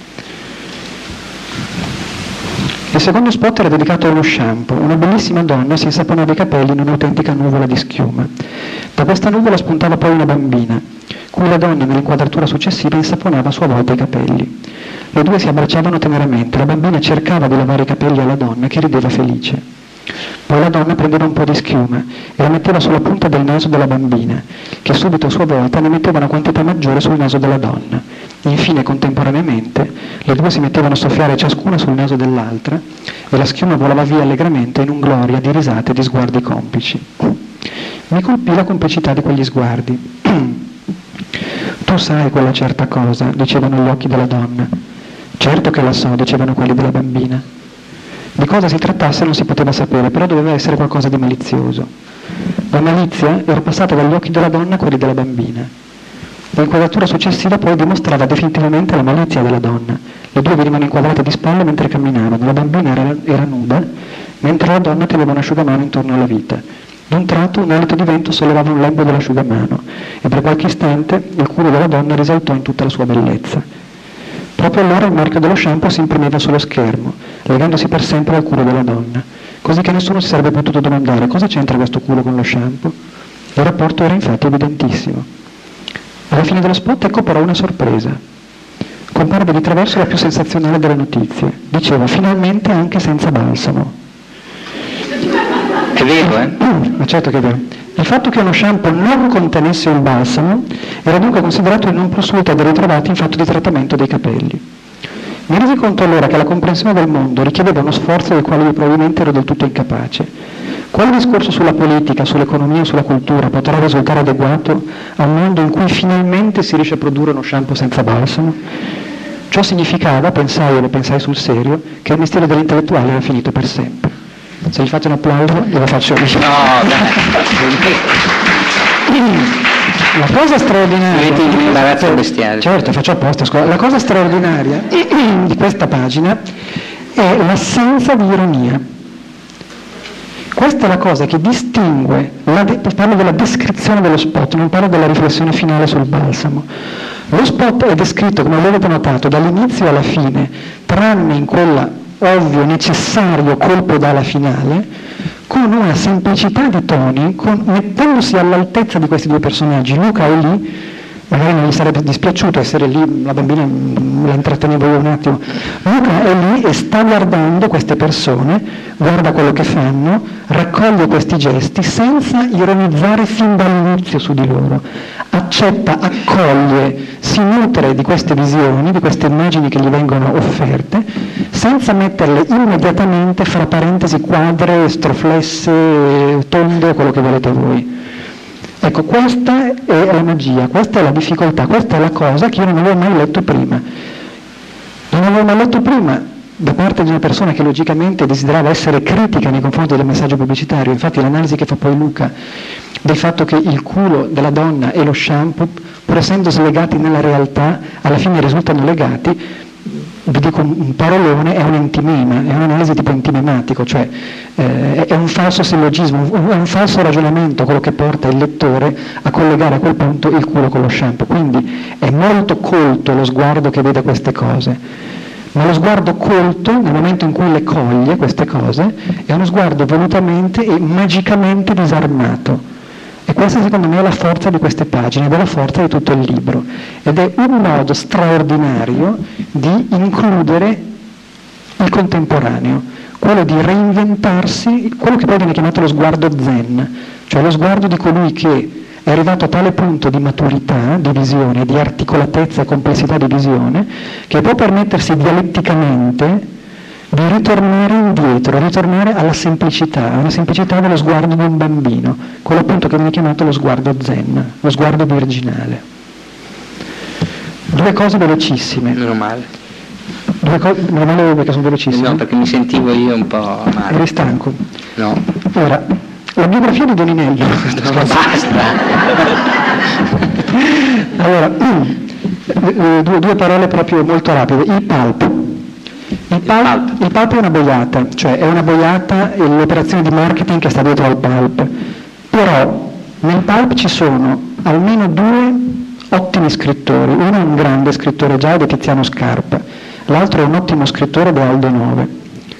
Il secondo spot era dedicato a uno shampoo. Una bellissima donna si insaponava i capelli in un'autentica nuvola di schiuma. Da questa nuvola spuntava poi una bambina, cui la donna nell'inquadratura successiva insaponava a sua volta i capelli. Le due si abbracciavano teneramente, la bambina cercava di lavare i capelli alla donna, che rideva felice. Poi la donna prendeva un po' di schiuma e la metteva sulla punta del naso della bambina, che subito a sua volta ne metteva una quantità maggiore sul naso della donna. Infine, contemporaneamente, le due si mettevano a soffiare ciascuna sul naso dell'altra e la schiuma volava via allegramente in un gloria di risate e di sguardi complici. Mi colpì la complicità di quegli sguardi. Tu sai quella certa cosa, dicevano gli occhi della donna. Certo che la so, dicevano quelli della bambina. Di cosa si trattasse non si poteva sapere, però doveva essere qualcosa di malizioso. La malizia era passata dagli occhi della donna a quelli della bambina. L'inquadratura successiva poi dimostrava definitivamente la malizia della donna. Le due venivano inquadrate di spalle mentre camminavano, la bambina era, era nuda, mentre la donna teneva un asciugamano intorno alla vita. D'un tratto un alito di vento sollevava un lembo dell'asciugamano e per qualche istante il culo della donna risaltò in tutta la sua bellezza. Proprio allora il marchio dello shampoo si imprimeva sullo schermo, legandosi per sempre al culo della donna, così che nessuno si sarebbe potuto domandare cosa c'entra questo culo con lo shampoo. Il rapporto era infatti evidentissimo. Alla fine dello spot ecco però una sorpresa. Comparve di traverso la più sensazionale delle notizie. Diceva finalmente anche senza balsamo. È vero, eh? Ma certo che è vero. Il fatto che uno shampoo non contenesse il balsamo era dunque considerato il non plus ultra dei ritrovati in fatto di trattamento dei capelli. Mi resi conto allora che la comprensione del mondo richiedeva uno sforzo del quale io probabilmente ero del tutto incapace. Quale discorso sulla politica, sull'economia o sulla cultura potrà risultare adeguato a un mondo in cui finalmente si riesce a produrre uno shampoo senza balsamo? Ciò significava, pensai e ne pensai sul serio, che il mestiere dell'intellettuale era finito per sempre. Se gli faccio un applauso, glielo faccio io. No, dai. La cosa straordinaria... Metti un imbarazzo bestiale. Certo, faccio apposta, scusa. La cosa straordinaria di questa pagina è l'assenza di ironia. Questa è la cosa che distingue, la de- parlo della descrizione dello spot, non parlo della riflessione finale sul balsamo. Lo spot è descritto, come avete notato, dall'inizio alla fine, tranne in quella ovvio, necessario colpo d'ala finale, con una semplicità di toni, con, mettendosi all'altezza di questi due personaggi. Luca è lì, magari non gli sarebbe dispiaciuto essere lì, la bambina la intrattenevo io un attimo. Luca è lì e sta guardando queste persone, guarda quello che fanno, raccoglie questi gesti senza ironizzare fin dall'inizio su di loro. Accetta, accoglie, si nutre di queste visioni, di queste immagini che gli vengono offerte, senza metterle immediatamente fra parentesi quadre, stroflesse, tonde, quello che volete voi. Ecco, questa è la magia, questa è la difficoltà, questa è la cosa che io non avevo mai letto prima. Non avevo mai letto prima da parte di una persona che logicamente desiderava essere critica nei confronti del messaggio pubblicitario. Infatti l'analisi che fa poi Luca del fatto che il culo della donna e lo shampoo, pur essendo slegati nella realtà, alla fine risultano legati, vi dico un parolone, è un entimema, è un'analisi tipo entimematico, cioè eh, è un falso sillogismo, è un falso ragionamento quello che porta il lettore a collegare a quel punto il culo con lo shampoo. Quindi è molto colto lo sguardo che vede queste cose, ma lo sguardo colto, nel momento in cui le coglie queste cose, è uno sguardo volutamente e magicamente disarmato. E questa secondo me è la forza di queste pagine, ed è la forza di tutto il libro. Ed è un modo straordinario di includere il contemporaneo, quello di reinventarsi, quello che poi viene chiamato lo sguardo zen, cioè lo sguardo di colui che è arrivato a tale punto di maturità, di visione, di articolatezza e complessità di visione, che può permettersi dialetticamente di ritornare indietro, ritornare alla semplicità, alla semplicità dello sguardo di un bambino, quello appunto che viene chiamato lo sguardo zen, lo sguardo virginale. Due cose velocissime. Meno male. Due cose, meno male perché sono velocissime. No, perché mi sentivo io un po' male. Eri stanco? No. Ora, la biografia di Doninelli. No, basta. Allora, due, due parole proprio molto rapide. Il pulp. Il pulp, il pulp è una boiata, cioè è una boiata l'operazione di marketing che sta dietro al pulp. Però nel pulp ci sono almeno due ottimi scrittori. Uno è un grande scrittore già ed è Tiziano Scarpa, l'altro è un ottimo scrittore ed è Aldo Nove.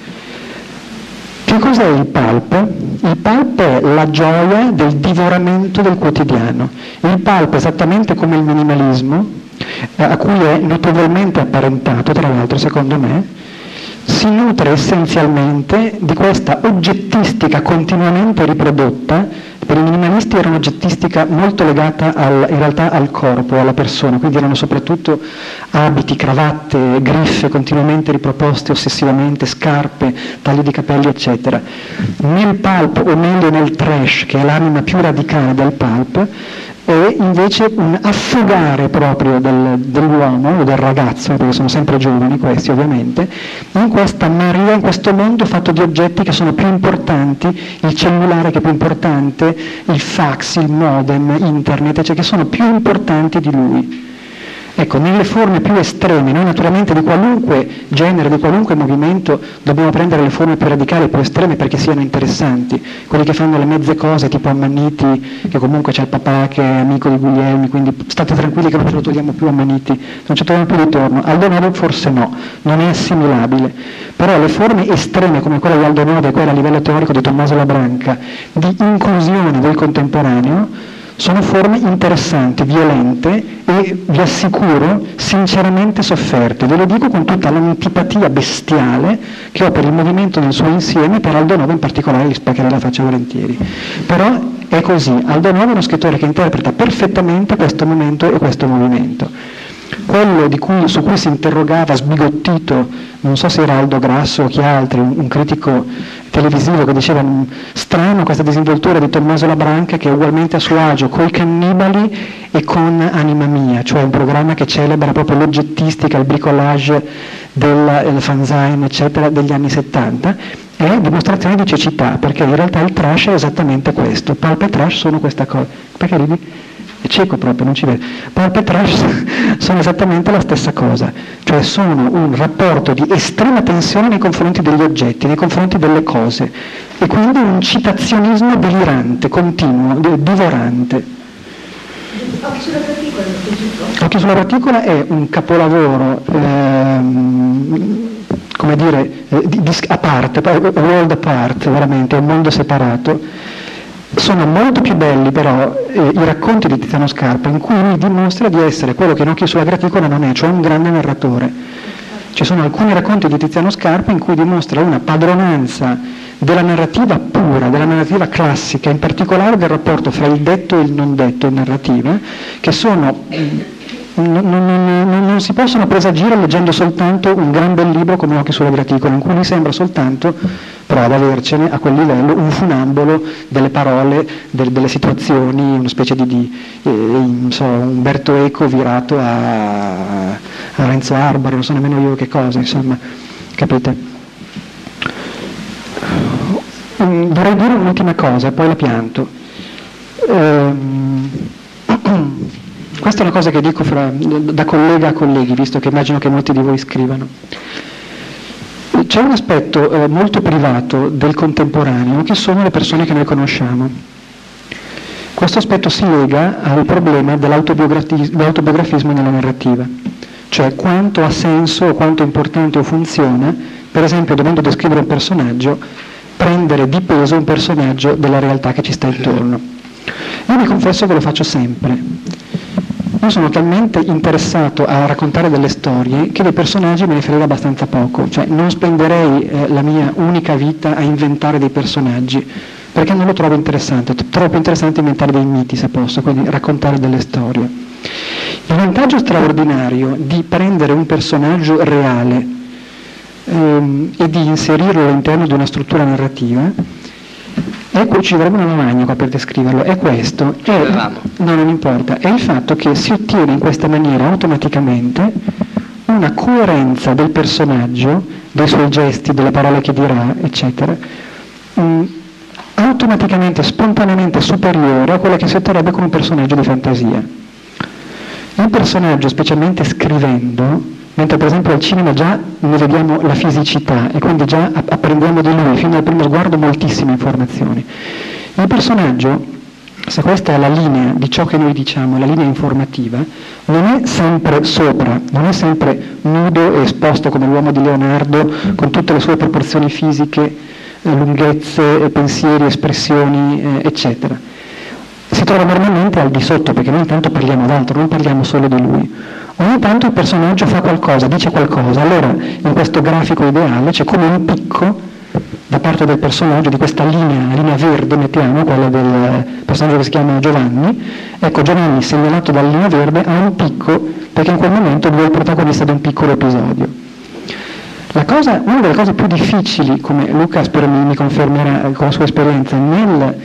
Che cos'è il pulp? Il pulp è la gioia del divoramento del quotidiano. Il pulp, esattamente come il minimalismo, eh, a cui è notevolmente apparentato, tra l'altro secondo me, si nutre essenzialmente di questa oggettistica continuamente riprodotta. Per i minimalisti era un'oggettistica molto legata al, in realtà al corpo, alla persona, quindi erano soprattutto abiti, cravatte, griffe continuamente riproposte ossessivamente, scarpe, taglio di capelli, eccetera. Nel pulp, o meglio nel trash, che è l'anima più radicale del pulp, è invece un affogare proprio del, dell'uomo o del ragazzo, perché sono sempre giovani questi ovviamente, in questa marea, in questo mondo fatto di oggetti che sono più importanti, il cellulare che è più importante, il fax, il modem, internet, cioè che sono più importanti di lui. Ecco, nelle forme più estreme, noi naturalmente di qualunque genere, di qualunque movimento, dobbiamo prendere le forme più radicali, più estreme perché siano interessanti. Quelli che fanno le mezze cose, tipo Ammanniti, che comunque c'è il papà che è amico di Guglielmi, quindi state tranquilli che non ce lo togliamo più Ammanniti, non ci troviamo più ritorno. Aldo Novo forse no, non è assimilabile. Però le forme estreme come quella di Aldo Novo e quella a livello teorico di Tommaso Labranca, di inclusione del contemporaneo, sono forme interessanti, violente e, vi assicuro, sinceramente sofferte. Ve lo dico con tutta l'antipatia bestiale che ho per il movimento nel suo insieme, per Aldo Novo in particolare, gli spaccherei la faccia volentieri. Però è così, Aldo Novo è uno scrittore che interpreta perfettamente questo momento e questo movimento. Quello di cui, su cui si interrogava sbigottito, non so se era Aldo Grasso o chi altri, un, un critico televisivo che diceva strano questa disinvoltura di Tommaso Labranca che è ugualmente a suo agio coi cannibali e con Anima Mia, cioè un programma che celebra proprio l'oggettistica, il bricolage del, del fanzine eccetera degli anni settanta, è dimostrazione di cecità, perché in realtà il trash è esattamente questo, pulp e trash sono questa cosa. Perché ridi? È cieco proprio, non ci vede. Pulp e trash sono esattamente la stessa cosa, cioè sono un rapporto di estrema tensione nei confronti degli oggetti, nei confronti delle cose, e quindi un citazionismo delirante, continuo, divorante. Occhi sulla particola, Occhi sulla particola è un capolavoro, ehm, come dire, eh, di, di, a parte, world apart, veramente, è un mondo separato. Sono molto più belli però eh, i racconti di Tiziano Scarpa, in cui lui dimostra di essere quello che in Occhi sulla graticola non è, cioè un grande narratore. Ci sono alcuni racconti di Tiziano Scarpa in cui dimostra una padronanza della narrativa pura, della narrativa classica, in particolare del rapporto fra il detto e il non detto in narrativa, che sono... Non, non, non, non si possono presagire leggendo soltanto un gran bel libro come Occhi sulla graticola, in cui mi sembra soltanto, però ad avercene a quel livello, un funambolo delle parole, del, delle situazioni, una specie di, di eh, non so, Umberto Eco virato a, a Renzo Arbaro, non so nemmeno io che cosa, insomma, capite? Um, vorrei dire un'ultima cosa, poi la pianto. Um, Questa è una cosa che dico fra, da collega a colleghi, visto che immagino che molti di voi scrivano. C'è un aspetto eh, molto privato del contemporaneo che sono le persone che noi conosciamo. Questo aspetto si lega al problema dell'autobiografismo nella narrativa, cioè quanto ha senso o quanto è importante o funziona, per esempio dovendo descrivere un personaggio, prendere di peso un personaggio della realtà che ci sta intorno. Io vi confesso che lo faccio sempre. Io sono talmente interessato a raccontare delle storie che dei personaggi me ne frega abbastanza poco, cioè non spenderei eh, la mia unica vita a inventare dei personaggi, perché non lo trovo interessante, trovo più interessante inventare dei miti se posso, quindi raccontare delle storie. Il vantaggio straordinario di prendere un personaggio reale ehm, e di inserirlo all'interno di una struttura narrativa, ecco, ci vorrebbe una lavagna qua per descriverlo, è questo, è, no, non importa, è il fatto che si ottiene in questa maniera automaticamente una coerenza del personaggio, dei suoi gesti, delle parole che dirà, eccetera, mh, automaticamente, spontaneamente superiore a quella che si otterrebbe con un personaggio di fantasia. Il personaggio, specialmente scrivendo, mentre per esempio al cinema già ne vediamo la fisicità e quindi già apprendiamo di lui fino al primo sguardo moltissime informazioni. Il personaggio, se questa è la linea di ciò che noi diciamo, la linea informativa, non è sempre sopra, non è sempre nudo e esposto come l'uomo di Leonardo con tutte le sue proporzioni fisiche, lunghezze, pensieri, espressioni, eh, eccetera. Si trova normalmente al di sotto, perché noi intanto parliamo d'altro, non parliamo solo di lui. Ogni tanto il personaggio fa qualcosa, dice qualcosa, allora in questo grafico ideale c'è come un picco da parte del personaggio, di questa linea, linea verde mettiamo, quella del personaggio che si chiama Giovanni. Ecco, Giovanni segnalato dalla linea verde ha un picco perché in quel momento lui è il protagonista di un piccolo episodio. La cosa, una delle cose più difficili, come Luca spero mi, mi confermerà con la sua esperienza, nel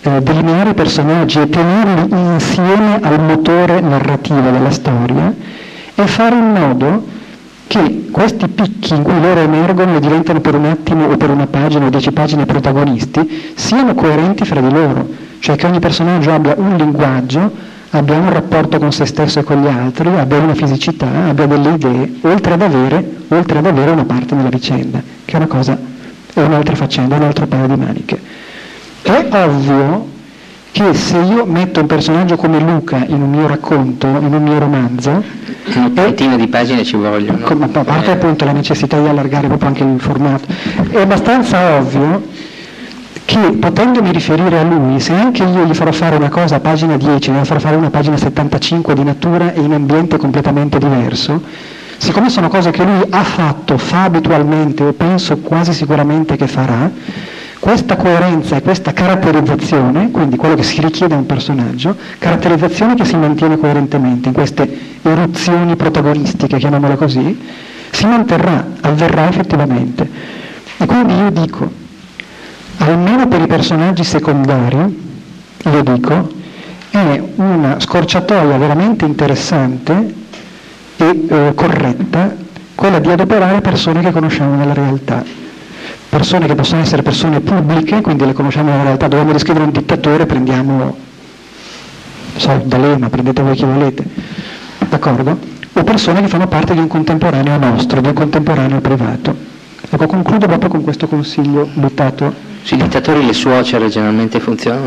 eh, delineare i personaggi e tenerli insieme al motore narrativo della storia è fare in modo che questi picchi in cui loro emergono e diventano per un attimo o per una pagina o dieci pagine protagonisti siano coerenti fra di loro, cioè che ogni personaggio abbia un linguaggio, abbia un rapporto con se stesso e con gli altri, abbia una fisicità, abbia delle idee, oltre ad avere, oltre ad avere una parte nella vicenda, che è una cosa, è un'altra faccenda, un altro paio di maniche. È ovvio che se io metto un personaggio come Luca in un mio racconto, in un mio romanzo, una trentina di pagine ci vogliono. Come, a parte eh. appunto la necessità di allargare proprio anche il formato, è abbastanza ovvio che potendomi riferire a lui, se anche io gli farò fare una cosa a pagina dieci, ne farò fare una a pagina settantacinque di natura e in ambiente completamente diverso, siccome sono cose che lui ha fatto, fa abitualmente o penso quasi sicuramente che farà, questa coerenza e questa caratterizzazione, quindi quello che si richiede a un personaggio, caratterizzazione che si mantiene coerentemente in queste eruzioni protagonistiche, chiamiamole così, si manterrà, avverrà effettivamente. E quindi io dico, almeno per i personaggi secondari, io dico, è una scorciatoia veramente interessante e eh, corretta quella di adoperare persone che conosciamo nella realtà. Persone che possono essere persone pubbliche, quindi le conosciamo nella realtà, dobbiamo descrivere un dittatore, prendiamo, so, D'Alema, prendete voi chi volete, d'accordo? O persone che fanno parte di un contemporaneo nostro, di un contemporaneo privato. Ecco, concludo proprio con questo consiglio buttato. Sui dittatori le suocere generalmente funzionano.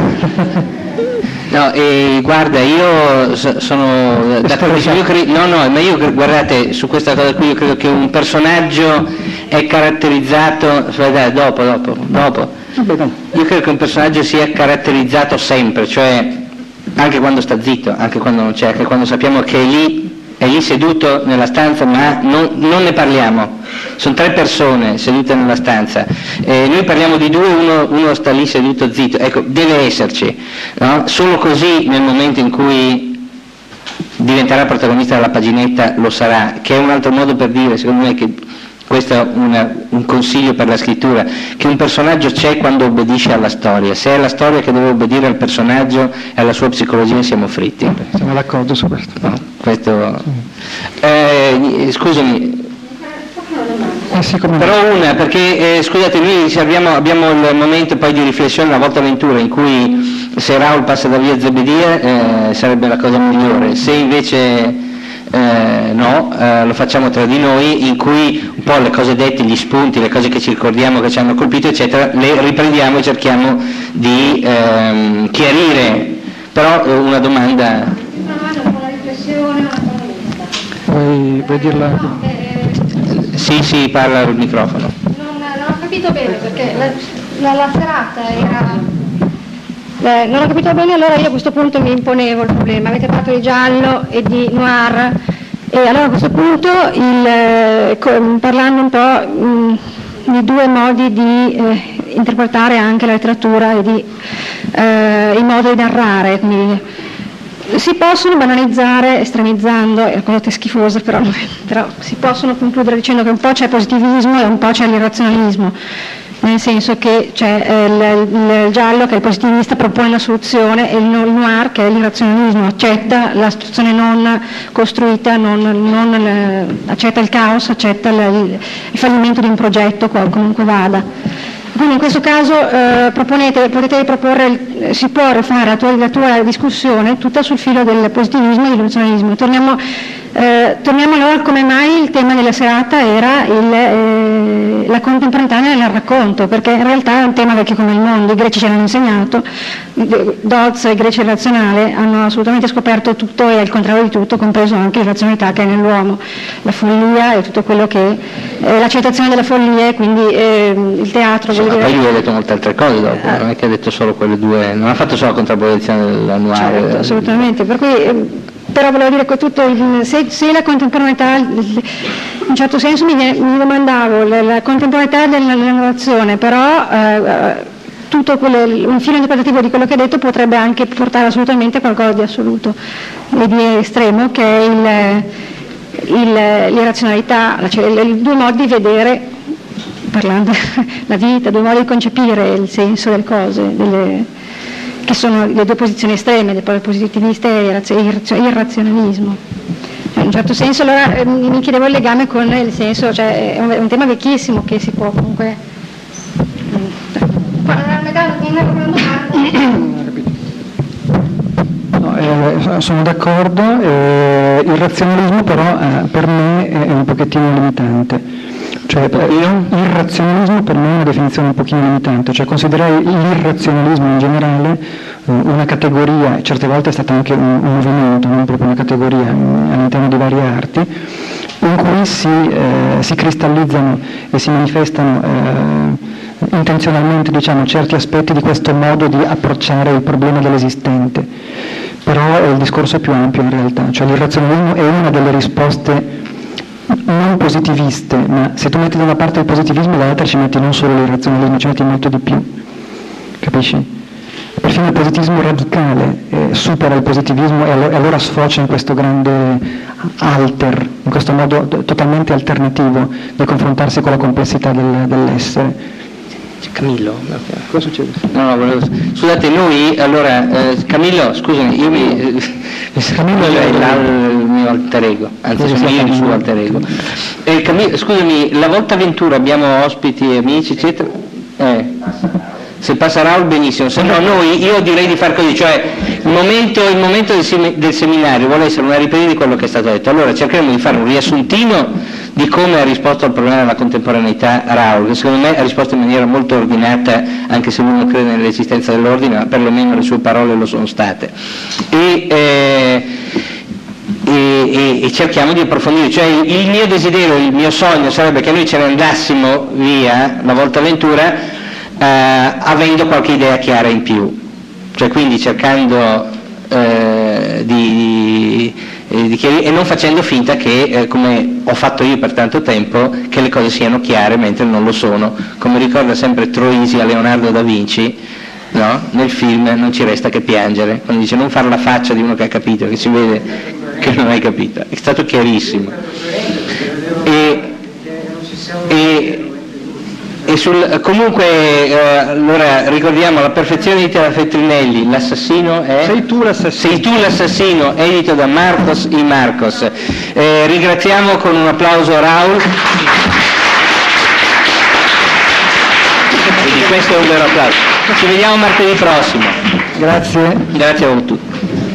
No, e guarda, io sono d'accordo, io credo, no, no, ma io guardate, su questa cosa qui io credo che un personaggio è caratterizzato, aspetta, dopo, dopo, dopo. Io credo che un personaggio sia caratterizzato sempre, cioè anche quando sta zitto, anche quando non c'è, anche quando sappiamo che è lì, è lì seduto nella stanza, ma non, non ne parliamo. Sono tre persone sedute nella stanza, eh, noi parliamo di due, uno, uno sta lì seduto zitto, ecco, deve esserci, no? Solo così nel momento in cui diventerà protagonista della paginetta lo sarà, che è un altro modo per dire, secondo me, che questo è una, un consiglio per la scrittura, che un personaggio c'è quando obbedisce alla storia, se è la storia che deve obbedire al personaggio e alla sua psicologia siamo fritti. Siamo d'accordo su questo. No, questo eh, scusami, eh sì, come però una, perché eh, scusate, noi abbiamo, abbiamo il momento poi di riflessione, la volta avventura, in cui se Raul passa da via Zebedia eh, sarebbe la cosa migliore, se invece Eh, no, eh, lo facciamo tra di noi, in cui un po' le cose dette, gli spunti, le cose che ci ricordiamo, che ci hanno colpito, eccetera, le riprendiamo e cerchiamo di ehm, chiarire. Però eh, una domanda. Una riflessione, una vuoi, vuoi dirla? No, eh, sì, sì, parla al microfono. Non, non ho capito bene perché la, la, la serata era. Eh, non ho capito bene, allora io a questo punto mi imponevo il problema. Avete parlato di giallo e di noir, e allora a questo punto, il, eh, parlando un po' mh, di due modi di eh, interpretare anche la letteratura e di, eh, il modo di narrare, quindi si possono banalizzare estremizzando, è una cosa schifosa, però, però si possono concludere dicendo che un po' c'è positivismo e un po' c'è l'irrazionalismo. Nel senso che c'è eh, il, il giallo che è il positivista, propone la soluzione, e il noir che è l'irrazionalismo, accetta la situazione non costruita, non, non, eh, accetta il caos, accetta il, il fallimento di un progetto, comunque vada. Quindi in questo caso eh, proponete, potete proporre, si può rifare la tua, la tua discussione tutta sul filo del positivismo e dell'irrazionalismo. Torniamo, eh, torniamo allora come mai il tema della serata era il, eh, la contemporaneità nel racconto, perché in realtà è un tema vecchio come il mondo, i greci ci hanno insegnato, Dodds e i greci razionale hanno assolutamente scoperto tutto e al contrario di tutto, compreso anche l'irrazionalità che è nell'uomo, la follia e tutto quello che è l'accettazione della follia, quindi eh, il teatro. Sì, ma poi lui ha detto molte altre cose dopo, non è che ha detto solo quelle due, non ha fatto solo la contrapposizione dell'annuale. Certo, assolutamente, per cui, eh, però volevo dire che tutto il, se, se la contemporaneità, in un certo senso mi, mi domandavo, la, la contemporaneità della, della narrazione, però eh, tutto quello, un filo interpretativo di quello che ha detto potrebbe anche portare assolutamente a qualcosa di assoluto e di estremo, che è il, il, l'irrazionalità, cioè i due modi di vedere, parlando la vita, due modi di concepire il senso delle cose, delle, che sono le due posizioni estreme, del positivista e il razionalismo. Cioè, in un certo senso allora eh, mi chiedevo il legame con il senso, cioè è un, è un tema vecchissimo che si può comunque... No, eh, sono d'accordo, eh, il razionalismo però eh, per me è un pochettino limitante. Cioè, il razionalismo per me è una definizione un pochino limitante, cioè considerare l'irrazionalismo in generale una categoria, e certe volte è stato anche un, un movimento, non proprio una categoria all'interno di varie arti, in cui si, eh, si cristallizzano e si manifestano eh, intenzionalmente, diciamo, certi aspetti di questo modo di approcciare il problema dell'esistente. Però il discorso è più ampio in realtà, cioè l'irrazionalismo è una delle risposte non positiviste, ma se tu metti da una parte il positivismo, dall'altra ci metti non solo l'irrazionalismo, ci metti molto di più, capisci? Perfino il positivismo radicale eh, supera il positivismo e allora, e allora sfocia in questo grande alter, in questo modo totalmente alternativo di confrontarsi con la complessità del, dell'essere. Camillo, cosa succede? No, no, volevo... Scusate, noi, allora, eh, Camillo, scusami, io mi... Eh, Camillo è il mio alter ego, anzi sono io il suo alter ego. Eh, Camillo, scusami, la volta Ventura abbiamo ospiti, amici, eccetera? Eh. Se passa Raul benissimo, se no noi, io direi di far così, cioè il momento, il momento del, sem- del seminario vuole essere una ripresa di quello che è stato detto, allora cercheremo di fare un riassuntino di come ha risposto al problema della contemporaneità Raul, che secondo me ha risposto in maniera molto ordinata, anche se lui non crede nell'esistenza dell'ordine, ma perlomeno le sue parole lo sono state. E, eh, E, e, e cerchiamo di approfondire, cioè il, il mio desiderio, il mio sogno sarebbe che noi ce ne andassimo via la volta Ventura eh, avendo qualche idea chiara in più, cioè quindi cercando eh, di, di, di chiarire e non facendo finta che, eh, come ho fatto io per tanto tempo, che le cose siano chiare mentre non lo sono, come ricorda sempre Troisi a Leonardo da Vinci, no? Nel film Non ci resta che piangere, quando dice non fare la faccia di uno che ha capito, che si vede che non hai capito, è stato chiarissimo. E, e, e sul, comunque eh, allora ricordiamo La perfezione edita da Feltrinelli, l'assassino è Sei tu l'assassino, Sei tu l'assassino edito da Marcos y Marcos. Eh, ringraziamo con un applauso Raul. E di questo è un vero applauso. Ci vediamo martedì prossimo. Grazie. Grazie a tutti.